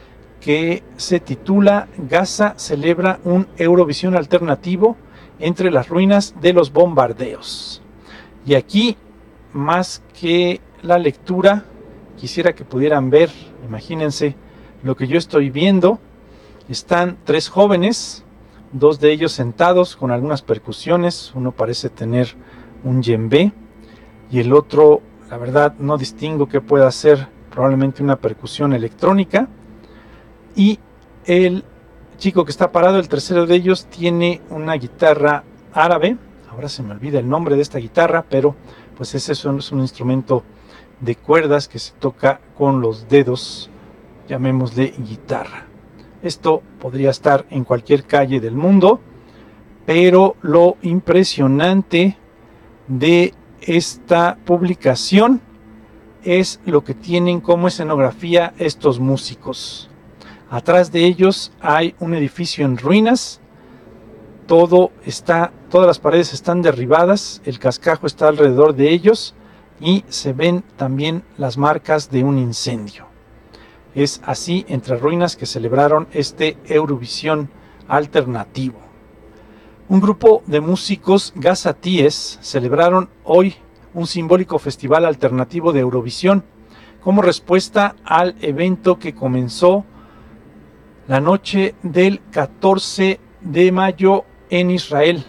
que se titula Gaza celebra un Eurovisión alternativo entre las ruinas de los bombardeos. Y aquí, más que la lectura, quisiera que pudieran ver, imagínense lo que yo estoy viendo. Están tres jóvenes, dos de ellos sentados con algunas percusiones, uno parece tener un djembe y el otro, la verdad, no distingo qué pueda ser, probablemente una percusión electrónica. Y el chico que está parado, el tercero de ellos, tiene una guitarra árabe. Ahora se me olvida el nombre de esta guitarra, pero pues ese es un, es un instrumento de cuerdas que se toca con los dedos, llamémosle guitarra. Esto podría estar en cualquier calle del mundo, pero lo impresionante de esta publicación es lo que tienen como escenografía estos músicos. Atrás de ellos hay un edificio en ruinas, todo está, todas las paredes están derribadas, el cascajo está alrededor de ellos y se ven también las marcas de un incendio. Es así, entre ruinas, que celebraron este Eurovisión alternativo. Un grupo de músicos gazatíes celebraron hoy un simbólico festival alternativo de Eurovisión como respuesta al evento que comenzó la noche del catorce de mayo en Israel.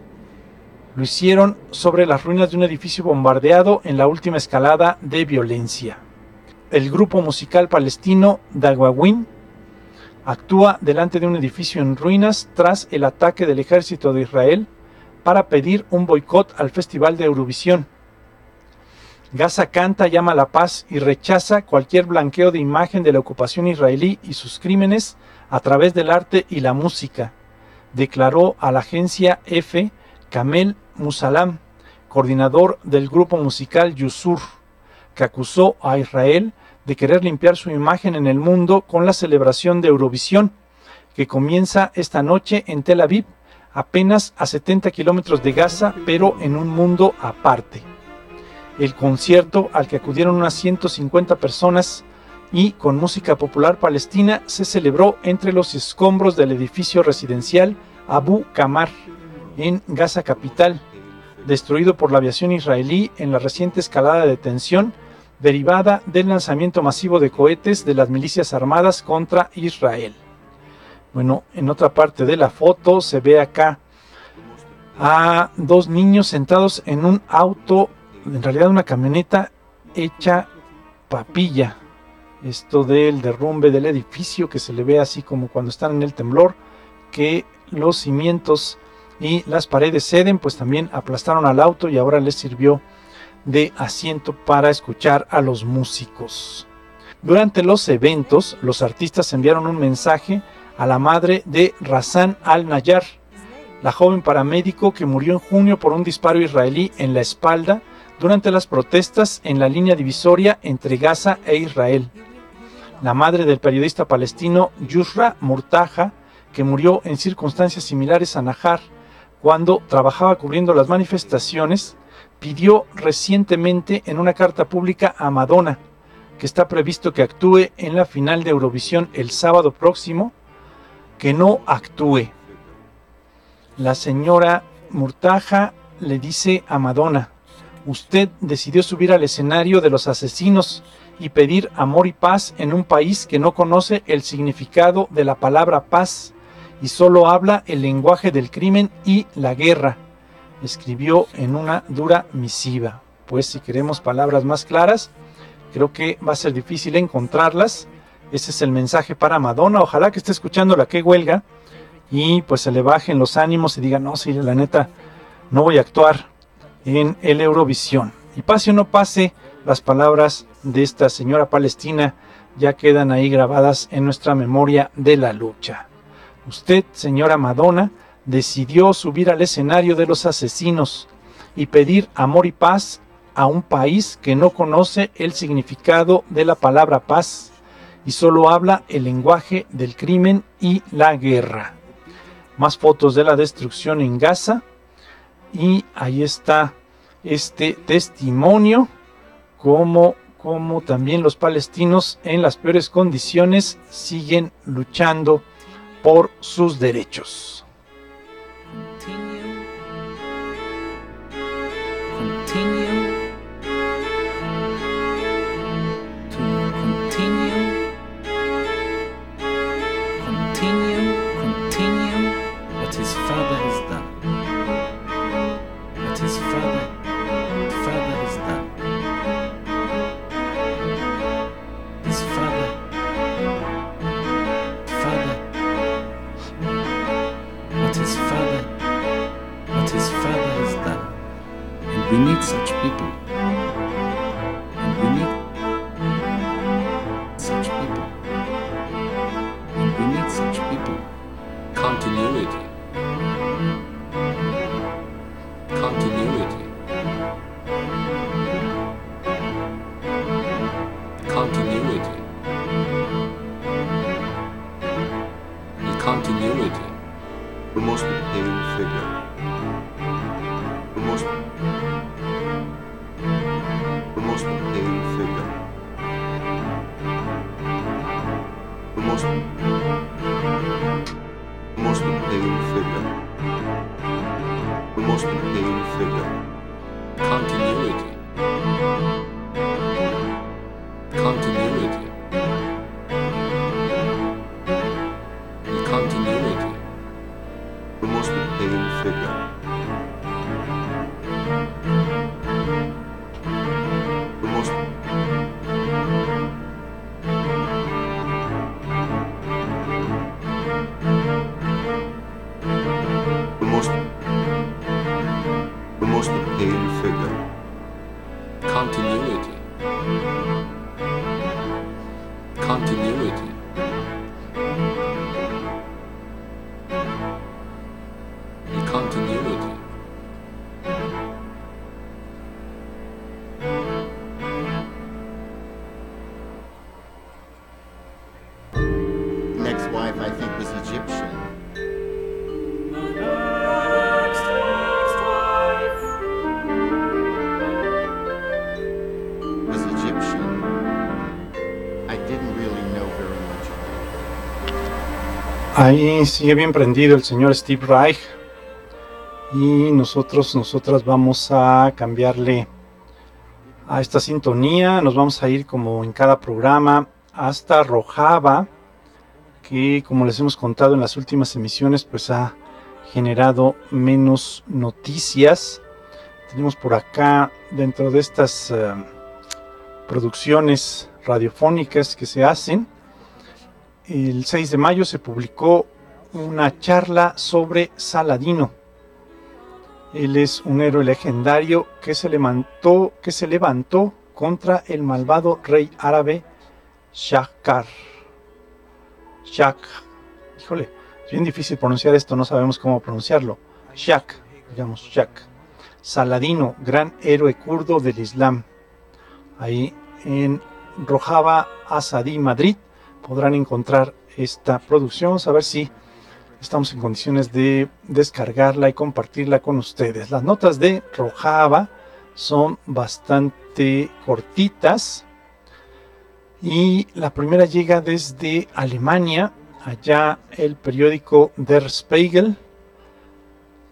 Lo hicieron sobre las ruinas de un edificio bombardeado en la última escalada de violencia. El grupo musical palestino Dagwawin actúa delante de un edificio en ruinas tras el ataque del ejército de Israel para pedir un boicot al Festival de Eurovisión. Gaza canta, llama a la paz y rechaza cualquier blanqueo de imagen de la ocupación israelí y sus crímenes a través del arte y la música, declaró a la agencia EFE Kamel Musalam, coordinador del grupo musical Yusur, que acusó a Israel de querer limpiar su imagen en el mundo con la celebración de Eurovisión, que comienza esta noche en Tel Aviv, apenas a setenta kilómetros de Gaza, pero en un mundo aparte. El concierto, al que acudieron unas ciento cincuenta personas y con música popular palestina, se celebró entre los escombros del edificio residencial Abu Kamar, en Gaza capital, destruido por la aviación israelí en la reciente escalada de tensión derivada del lanzamiento masivo de cohetes de las milicias armadas contra Israel. Bueno, en otra parte de la foto se ve acá a dos niños sentados en un auto, en realidad una camioneta hecha papilla. Esto del derrumbe del edificio, que se le ve así como cuando están en el temblor, que los cimientos y las paredes ceden, pues también aplastaron al auto y ahora les sirvió de asiento para escuchar a los músicos. Durante los eventos, los artistas enviaron un mensaje a la madre de Razan al-Nayar, la joven paramédico que murió en junio por un disparo israelí en la espalda durante las protestas en la línea divisoria entre Gaza e Israel. La madre del periodista palestino Yusra Murtaja, que murió en circunstancias similares a Nahar cuando trabajaba cubriendo las manifestaciones, pidió recientemente en una carta pública a Madonna, que está previsto que actúe en la final de Eurovisión el sábado próximo, que no actúe. La señora Murtaja le dice a Madonna: usted decidió subir al escenario de los asesinos y pedir amor y paz en un país que no conoce el significado de la palabra paz y solo habla el lenguaje del crimen y la guerra, escribió en una dura misiva. Pues si queremos palabras más claras, creo que va a ser difícil encontrarlas. Ese es el mensaje para Madonna. Ojalá que esté escuchando La Que Huelga y pues se le bajen los ánimos y diga: no, sí, la neta, no voy a actuar en el Eurovisión. Y pase o no pase, las palabras de esta señora palestina ya quedan ahí grabadas en nuestra memoria de la lucha. Usted, señora Madonna, decidió subir al escenario de los asesinos y pedir amor y paz a un país que no conoce el significado de la palabra paz y solo habla el lenguaje del crimen y la guerra. Más fotos de la destrucción en Gaza, y ahí está este testimonio, como, como también los palestinos en las peores condiciones siguen luchando por sus derechos. Continue. Continue. To continue. Continue. Continue what his father has done. What his father, father has done. His father, father. What his father, what his father has done. And we need such people. And we need such people. And we need such people. Continuity. Continuity. Continuity. The continuity. The most pale figure. The most The most pale figure. The most The most pale figure. The most pale figure. Continuity. Continuity. The continuity. The most pale figure. The most The most The most pale figure. Continuity. Continuity. The continuity. Next wife, I think, was Egyptian. Was Egyptian. I didn't really know very much of Ahí sigue bien prendido el señor Steve Reich, y nosotros, nosotras vamos a cambiarle a esta sintonía. Nos vamos a ir, como en cada programa, hasta Rojava, que, como les hemos contado en las últimas emisiones, pues ha generado menos noticias. Tenemos por acá, dentro de estas uh, producciones radiofónicas que se hacen, el seis de mayo se publicó una charla sobre Saladino. Él es un héroe legendario que se levantó, que se levantó contra el malvado rey árabe Shakkar. Shak, híjole, es bien difícil pronunciar esto, no sabemos cómo pronunciarlo. Shak, digamos Shak. Saladino, gran héroe kurdo del Islam. Ahí en Rojava Asadí, Madrid, podrán encontrar esta producción. Vamos a ver si estamos en condiciones de descargarla y compartirla con ustedes. Las notas de Rojava son bastante cortitas, y la primera llega desde Alemania. Allá el periódico Der Spiegel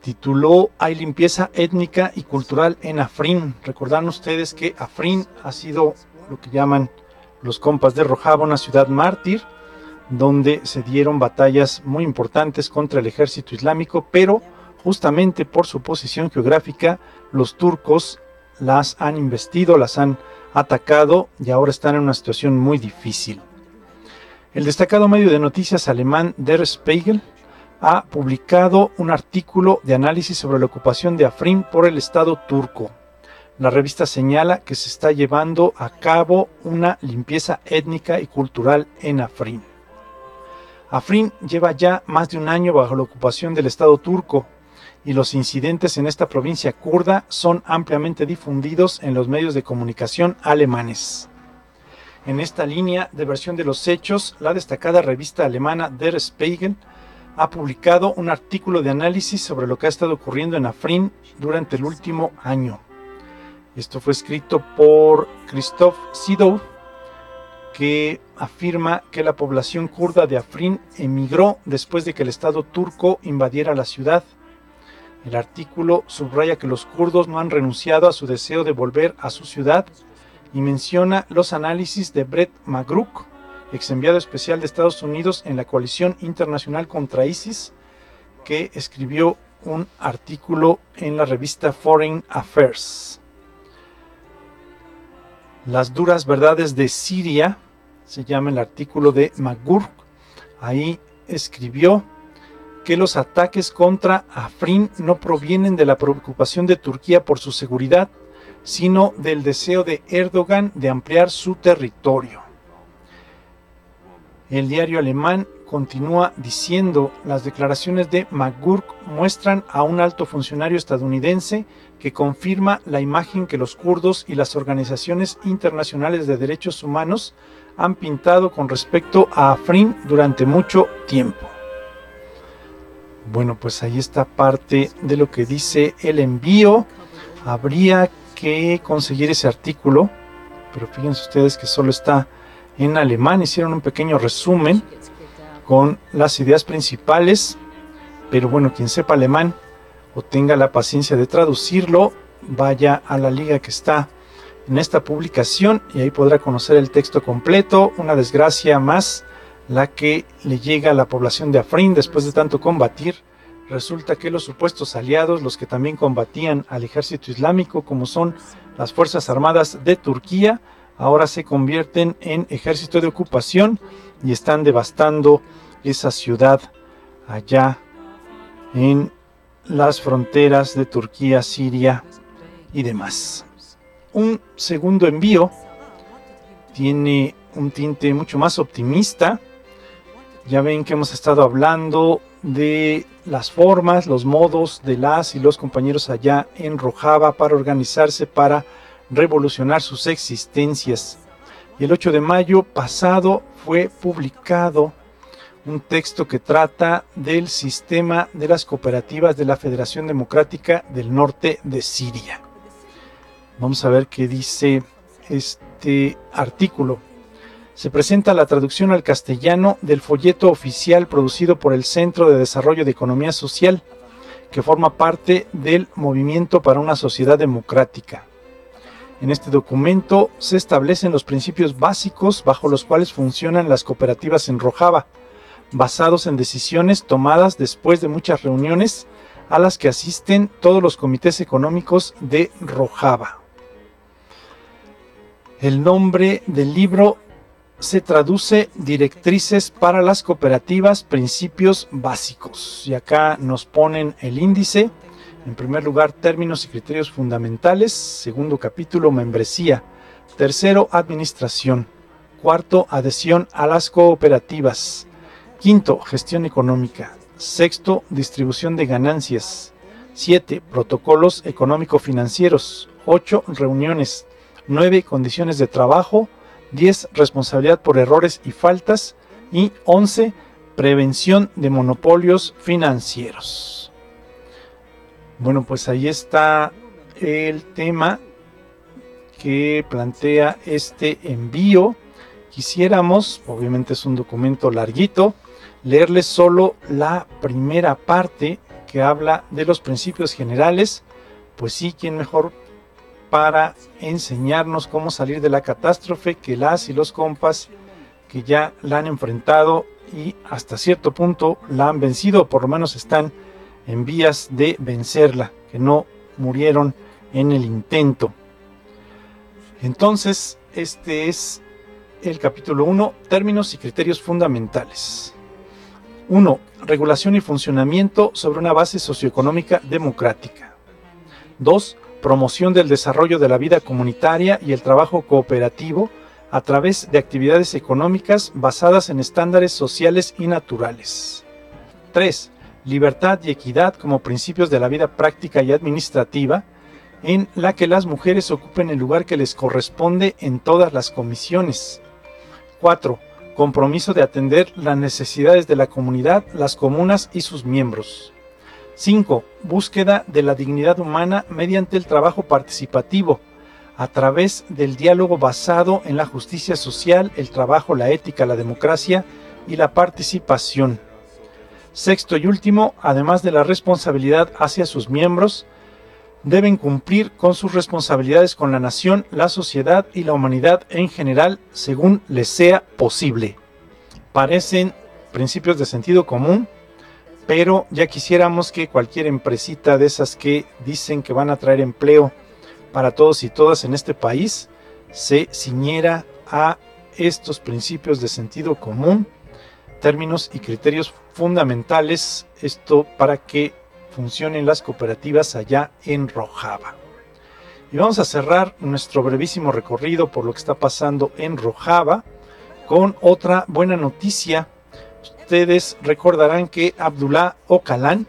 tituló Hay limpieza étnica y cultural en Afrín. Recordarán ustedes que Afrín ha sido lo que llaman los compas de Rojava, una ciudad mártir, donde se dieron batallas muy importantes contra el ejército islámico, pero justamente por su posición geográfica, los turcos las han investido, las han atacado y ahora están en una situación muy difícil. El destacado medio de noticias alemán Der Spiegel ha publicado un artículo de análisis sobre la ocupación de Afrín por el Estado turco. La revista señala que se está llevando a cabo una limpieza étnica y cultural en Afrín. Afrín lleva ya más de un año bajo la ocupación del Estado turco y los incidentes en esta provincia kurda son ampliamente difundidos en los medios de comunicación alemanes. En esta línea de versión de los hechos, la destacada revista alemana Der Spiegel ha publicado un artículo de análisis sobre lo que ha estado ocurriendo en Afrín durante el último año. Esto fue escrito por Christoph Sidow, que afirma que la población kurda de Afrín emigró después de que el Estado turco invadiera la ciudad. El artículo subraya que los kurdos no han renunciado a su deseo de volver a su ciudad y menciona los análisis de Brett McGurk, ex enviado especial de Estados Unidos en la coalición internacional contra ISIS, que escribió un artículo en la revista Foreign Affairs. Las duras verdades de Siria, se llama el artículo de McGurk. Ahí escribió que los ataques contra Afrín no provienen de la preocupación de Turquía por su seguridad, sino del deseo de Erdogan de ampliar su territorio. El diario alemán continúa diciendo: las declaraciones de McGurk muestran a un alto funcionario estadounidense que confirma la imagen que los kurdos y las organizaciones internacionales de derechos humanos han pintado con respecto a Afrín durante mucho tiempo. Bueno, pues ahí está parte de lo que dice el envío. Habría que conseguir ese artículo, pero fíjense ustedes que solo está en alemán. Hicieron un pequeño resumen con las ideas principales, pero bueno, quien sepa alemán o tenga la paciencia de traducirlo, vaya a la liga que está en esta publicación y ahí podrá conocer el texto completo. Una desgracia más la que le llega a la población de Afrín después de tanto combatir. Resulta que los supuestos aliados, los que también combatían al ejército islámico, como son las Fuerzas Armadas de Turquía, ahora se convierten en ejército de ocupación y están devastando esa ciudad allá en las fronteras de Turquía, Siria y demás. Un segundo envío tiene un tinte mucho más optimista. Ya ven que hemos estado hablando de las formas, los modos de las y los compañeros allá en Rojava para organizarse, para revolucionar sus existencias. Y el ocho de mayo pasado fue publicado un texto que trata del sistema de las cooperativas de la Federación Democrática del Norte de Siria. Vamos a ver qué dice este artículo. Se presenta la traducción al castellano del folleto oficial producido por el Centro de Desarrollo de Economía Social, que forma parte del Movimiento para una Sociedad Democrática. En este documento se establecen los principios básicos bajo los cuales funcionan las cooperativas en Rojava, basados en decisiones tomadas después de muchas reuniones a las que asisten todos los comités económicos de Rojava. El nombre del libro se traduce Directrices para las cooperativas, principios básicos. Y acá nos ponen el índice. En primer lugar, términos y criterios fundamentales. Segundo capítulo, membresía. Tercero, administración. Cuarto, adhesión a las cooperativas. Quinto, gestión económica. Sexto, distribución de ganancias. Siete, protocolos económico-financieros. Ocho, reuniones. Nueve, condiciones de trabajo. diez. Responsabilidad por errores y faltas. Y once. Prevención de monopolios financieros. Bueno, pues ahí está el tema que plantea este envío. Quisiéramos, obviamente es un documento larguito, leerles solo la primera parte que habla de los principios generales, pues sí, ¿quién mejor para enseñarnos cómo salir de la catástrofe que las y los compas que ya la han enfrentado y hasta cierto punto la han vencido, o por lo menos están en vías de vencerla, que no murieron en el intento? Entonces, este es el capítulo uno, términos y criterios fundamentales. uno. Regulación y funcionamiento sobre una base socioeconómica democrática. dos. Promoción del desarrollo de la vida comunitaria y el trabajo cooperativo a través de actividades económicas basadas en estándares sociales y naturales. tres. Libertad y equidad como principios de la vida práctica y administrativa, en la que las mujeres ocupen el lugar que les corresponde en todas las comisiones. cuatro. Compromiso de atender las necesidades de la comunidad, las comunas y sus miembros. cinco. Búsqueda de la dignidad humana mediante el trabajo participativo, a través del diálogo basado en la justicia social, el trabajo, la ética, la democracia y la participación. Sexto y último, además de la responsabilidad hacia sus miembros, deben cumplir con sus responsabilidades con la nación, la sociedad y la humanidad en general, según les sea posible. Parecen principios de sentido común, pero ya quisiéramos que cualquier empresita de esas que dicen que van a traer empleo para todos y todas en este país se ciñera a estos principios de sentido común, términos y criterios fundamentales, esto para que funcionen las cooperativas allá en Rojava. Y vamos a cerrar nuestro brevísimo recorrido por lo que está pasando en Rojava con otra buena noticia. Ustedes recordarán que Abdullah Öcalan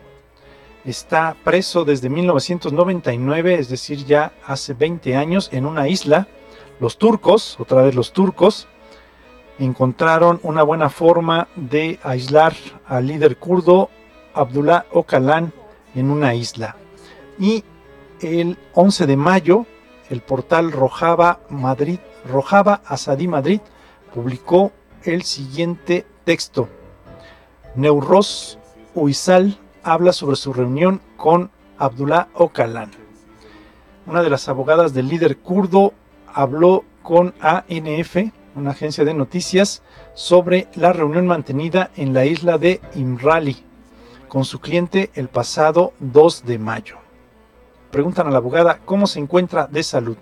está preso desde mil novecientos noventa y nueve, es decir, ya hace veinte años, en una isla. Los turcos, otra vez los turcos, encontraron una buena forma de aislar al líder kurdo Abdullah Öcalan en una isla. Y el once de mayo, el portal Rojava Madrid, Rojava Azadi Madrid, publicó el siguiente texto. Neuroz Uysal habla sobre su reunión con Abdullah Öcalan. Una de las abogadas del líder kurdo habló con A N F, una agencia de noticias, sobre la reunión mantenida en la isla de Imrali con su cliente el pasado dos de mayo. Preguntan a la abogada cómo se encuentra de salud.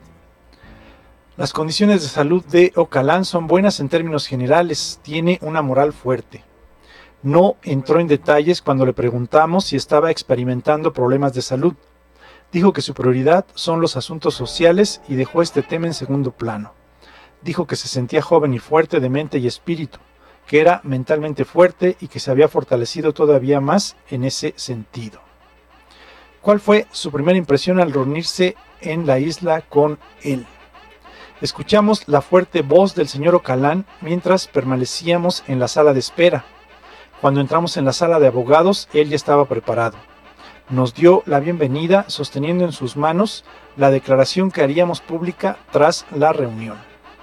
Las condiciones de salud de Öcalan son buenas en términos generales, tiene una moral fuerte. No entró en detalles cuando le preguntamos si estaba experimentando problemas de salud. Dijo que su prioridad son los asuntos sociales y dejó este tema en segundo plano. Dijo que se sentía joven y fuerte de mente y espíritu, que era mentalmente fuerte y que se había fortalecido todavía más en ese sentido. ¿Cuál fue su primera impresión al reunirse en la isla con él? Escuchamos la fuerte voz del señor Öcalan mientras permanecíamos en la sala de espera. Cuando entramos en la sala de abogados, él ya estaba preparado. Nos dio la bienvenida sosteniendo en sus manos la declaración que haríamos pública tras la reunión.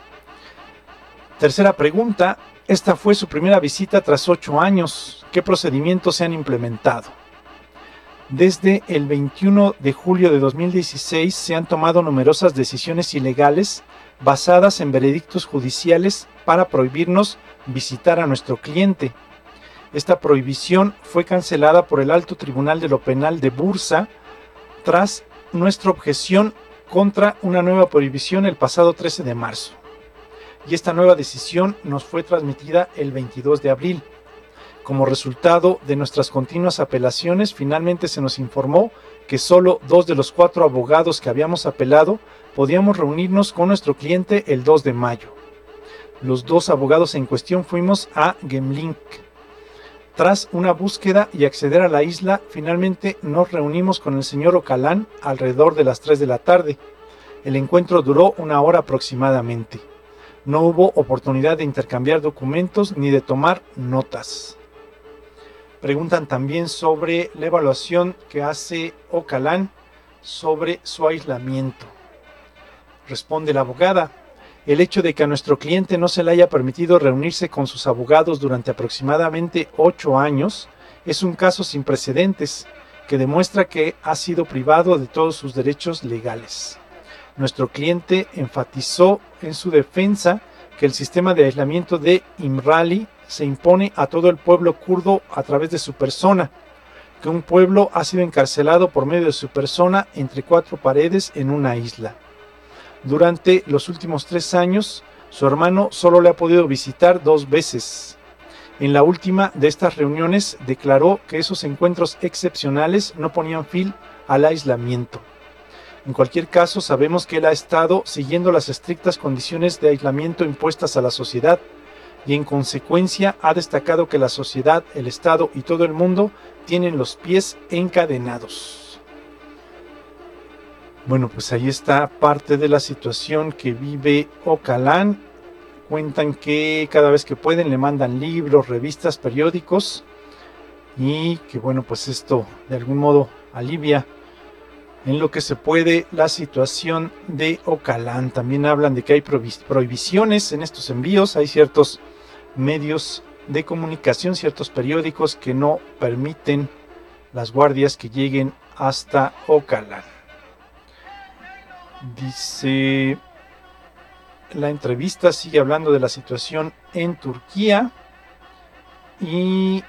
Tercera pregunta. Esta fue su primera visita tras ocho años. ¿Qué procedimientos se han implementado? Desde el veintiuno de julio de dos mil dieciséis se han tomado numerosas decisiones ilegales basadas en veredictos judiciales para prohibirnos visitar a nuestro cliente. Esta prohibición fue cancelada por el Alto Tribunal de lo Penal de Bursa tras nuestra objeción contra una nueva prohibición el pasado trece de marzo. Y esta nueva decisión nos fue transmitida el veintidós de abril. Como resultado de nuestras continuas apelaciones, finalmente se nos informó que solo dos de los cuatro abogados que habíamos apelado podíamos reunirnos con nuestro cliente el dos de mayo. Los dos abogados en cuestión fuimos a Gemlink. Tras una búsqueda y acceder a la isla, finalmente nos reunimos con el señor Öcalan alrededor de las tres de la tarde. El encuentro duró una hora aproximadamente. No hubo oportunidad de intercambiar documentos ni de tomar notas. Preguntan también sobre la evaluación que hace Öcalan sobre su aislamiento. Responde la abogada. El hecho de que a nuestro cliente no se le haya permitido reunirse con sus abogados durante aproximadamente ocho años es un caso sin precedentes que demuestra que ha sido privado de todos sus derechos legales. Nuestro cliente enfatizó en su defensa que el sistema de aislamiento de İmralı se impone a todo el pueblo kurdo a través de su persona, que un pueblo ha sido encarcelado por medio de su persona entre cuatro paredes en una isla. Durante los últimos tres años, su hermano solo le ha podido visitar dos veces. En la última de estas reuniones declaró que esos encuentros excepcionales no ponían fin al aislamiento. En cualquier caso, sabemos que él ha estado siguiendo las estrictas condiciones de aislamiento impuestas a la sociedad y en consecuencia ha destacado que la sociedad, el Estado y todo el mundo tienen los pies encadenados. Bueno, pues ahí está parte de la situación que vive Öcalan. Cuentan que cada vez que pueden le mandan libros, revistas, periódicos y que bueno, pues esto de algún modo alivia en lo que se puede la situación de Öcalan. También hablan de que hay prohibiciones en estos envíos, hay ciertos medios de comunicación, ciertos periódicos que no permiten las guardias que lleguen hasta Öcalan. Dice, la entrevista sigue hablando de la situación en Turquía y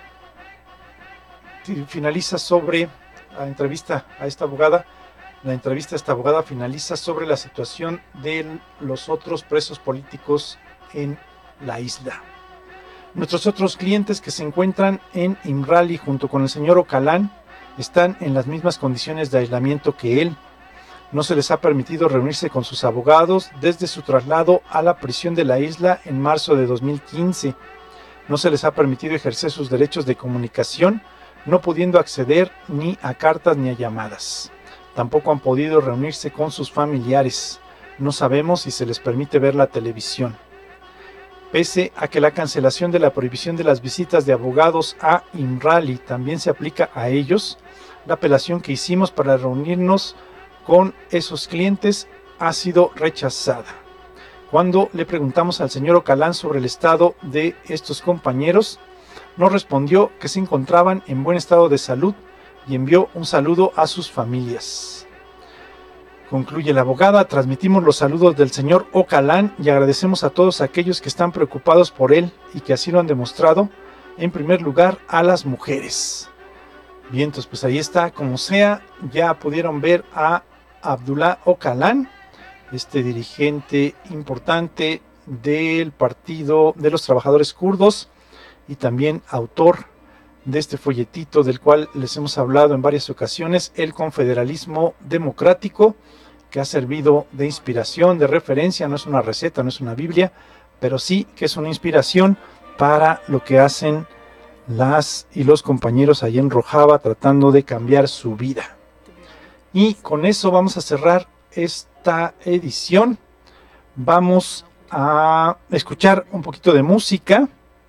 finaliza sobre la entrevista a esta abogada. La entrevista a esta abogada finaliza sobre la situación de los otros presos políticos en la isla. Nuestros otros clientes que se encuentran en İmralı junto con el señor Öcalan están en las mismas condiciones de aislamiento que él. No se les ha permitido reunirse con sus abogados desde su traslado a la prisión de la isla en marzo de dos mil quince. No se les ha permitido ejercer sus derechos de comunicación, no pudiendo acceder ni a cartas ni a llamadas. Tampoco han podido reunirse con sus familiares. No sabemos si se les permite ver la televisión. Pese a que la cancelación de la prohibición de las visitas de abogados a İmralı también se aplica a ellos, la apelación que hicimos para reunirnos con esos clientes ha sido rechazada. Cuando le preguntamos al señor Öcalan sobre el estado de estos compañeros, nos respondió que se encontraban en buen estado de salud y envió un saludo a sus familias. Concluye la abogada, transmitimos los saludos del señor Öcalan y agradecemos a todos aquellos que están preocupados por él y que así lo han demostrado, en primer lugar a las mujeres. Bien, entonces pues ahí está, como sea, ya pudieron ver a Abdullah Öcalan, este dirigente importante del Partido de los Trabajadores Kurdos y también autor de este folletito del cual les hemos hablado en varias ocasiones, El Confederalismo Democrático, que ha servido de inspiración, de referencia. No es una receta, no es una Biblia, pero sí que es una inspiración para lo que hacen las y los compañeros allí en Rojava tratando de cambiar su vida. Y con eso vamos a cerrar esta edición. Vamos a escuchar un poquito de música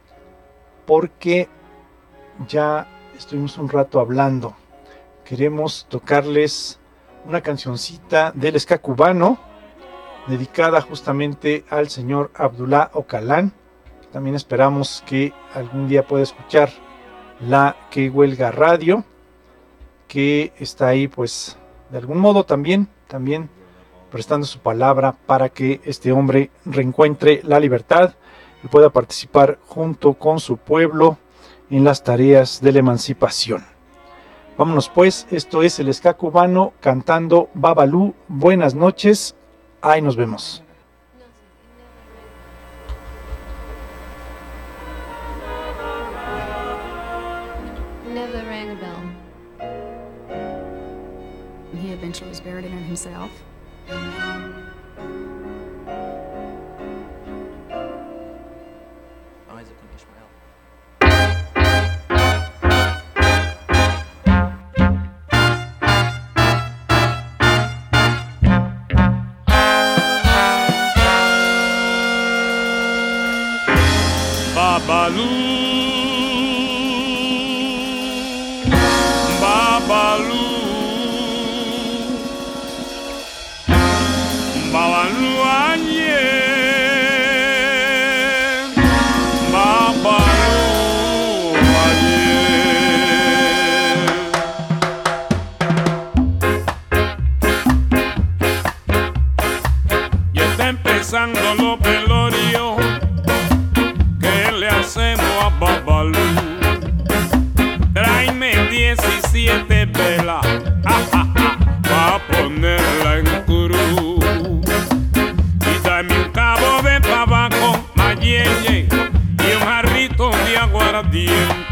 porque ya estuvimos un rato hablando. Queremos tocarles una cancioncita del ska cubano dedicada justamente al señor Abdullah Öcalan. También esperamos que algún día pueda escuchar la Que Huelga Radio, que está ahí pues de algún modo también, también prestando su palabra para que este hombre reencuentre la libertad y pueda participar junto con su pueblo en las tareas de la emancipación. Vámonos pues, esto es el ska cubano cantando Babalu. Buenas noches, ahí nos vemos. Never rang a bell. He eventually was buried in it himself. Babalu, Babalu, Babalu anye, Babalu anye. dientes.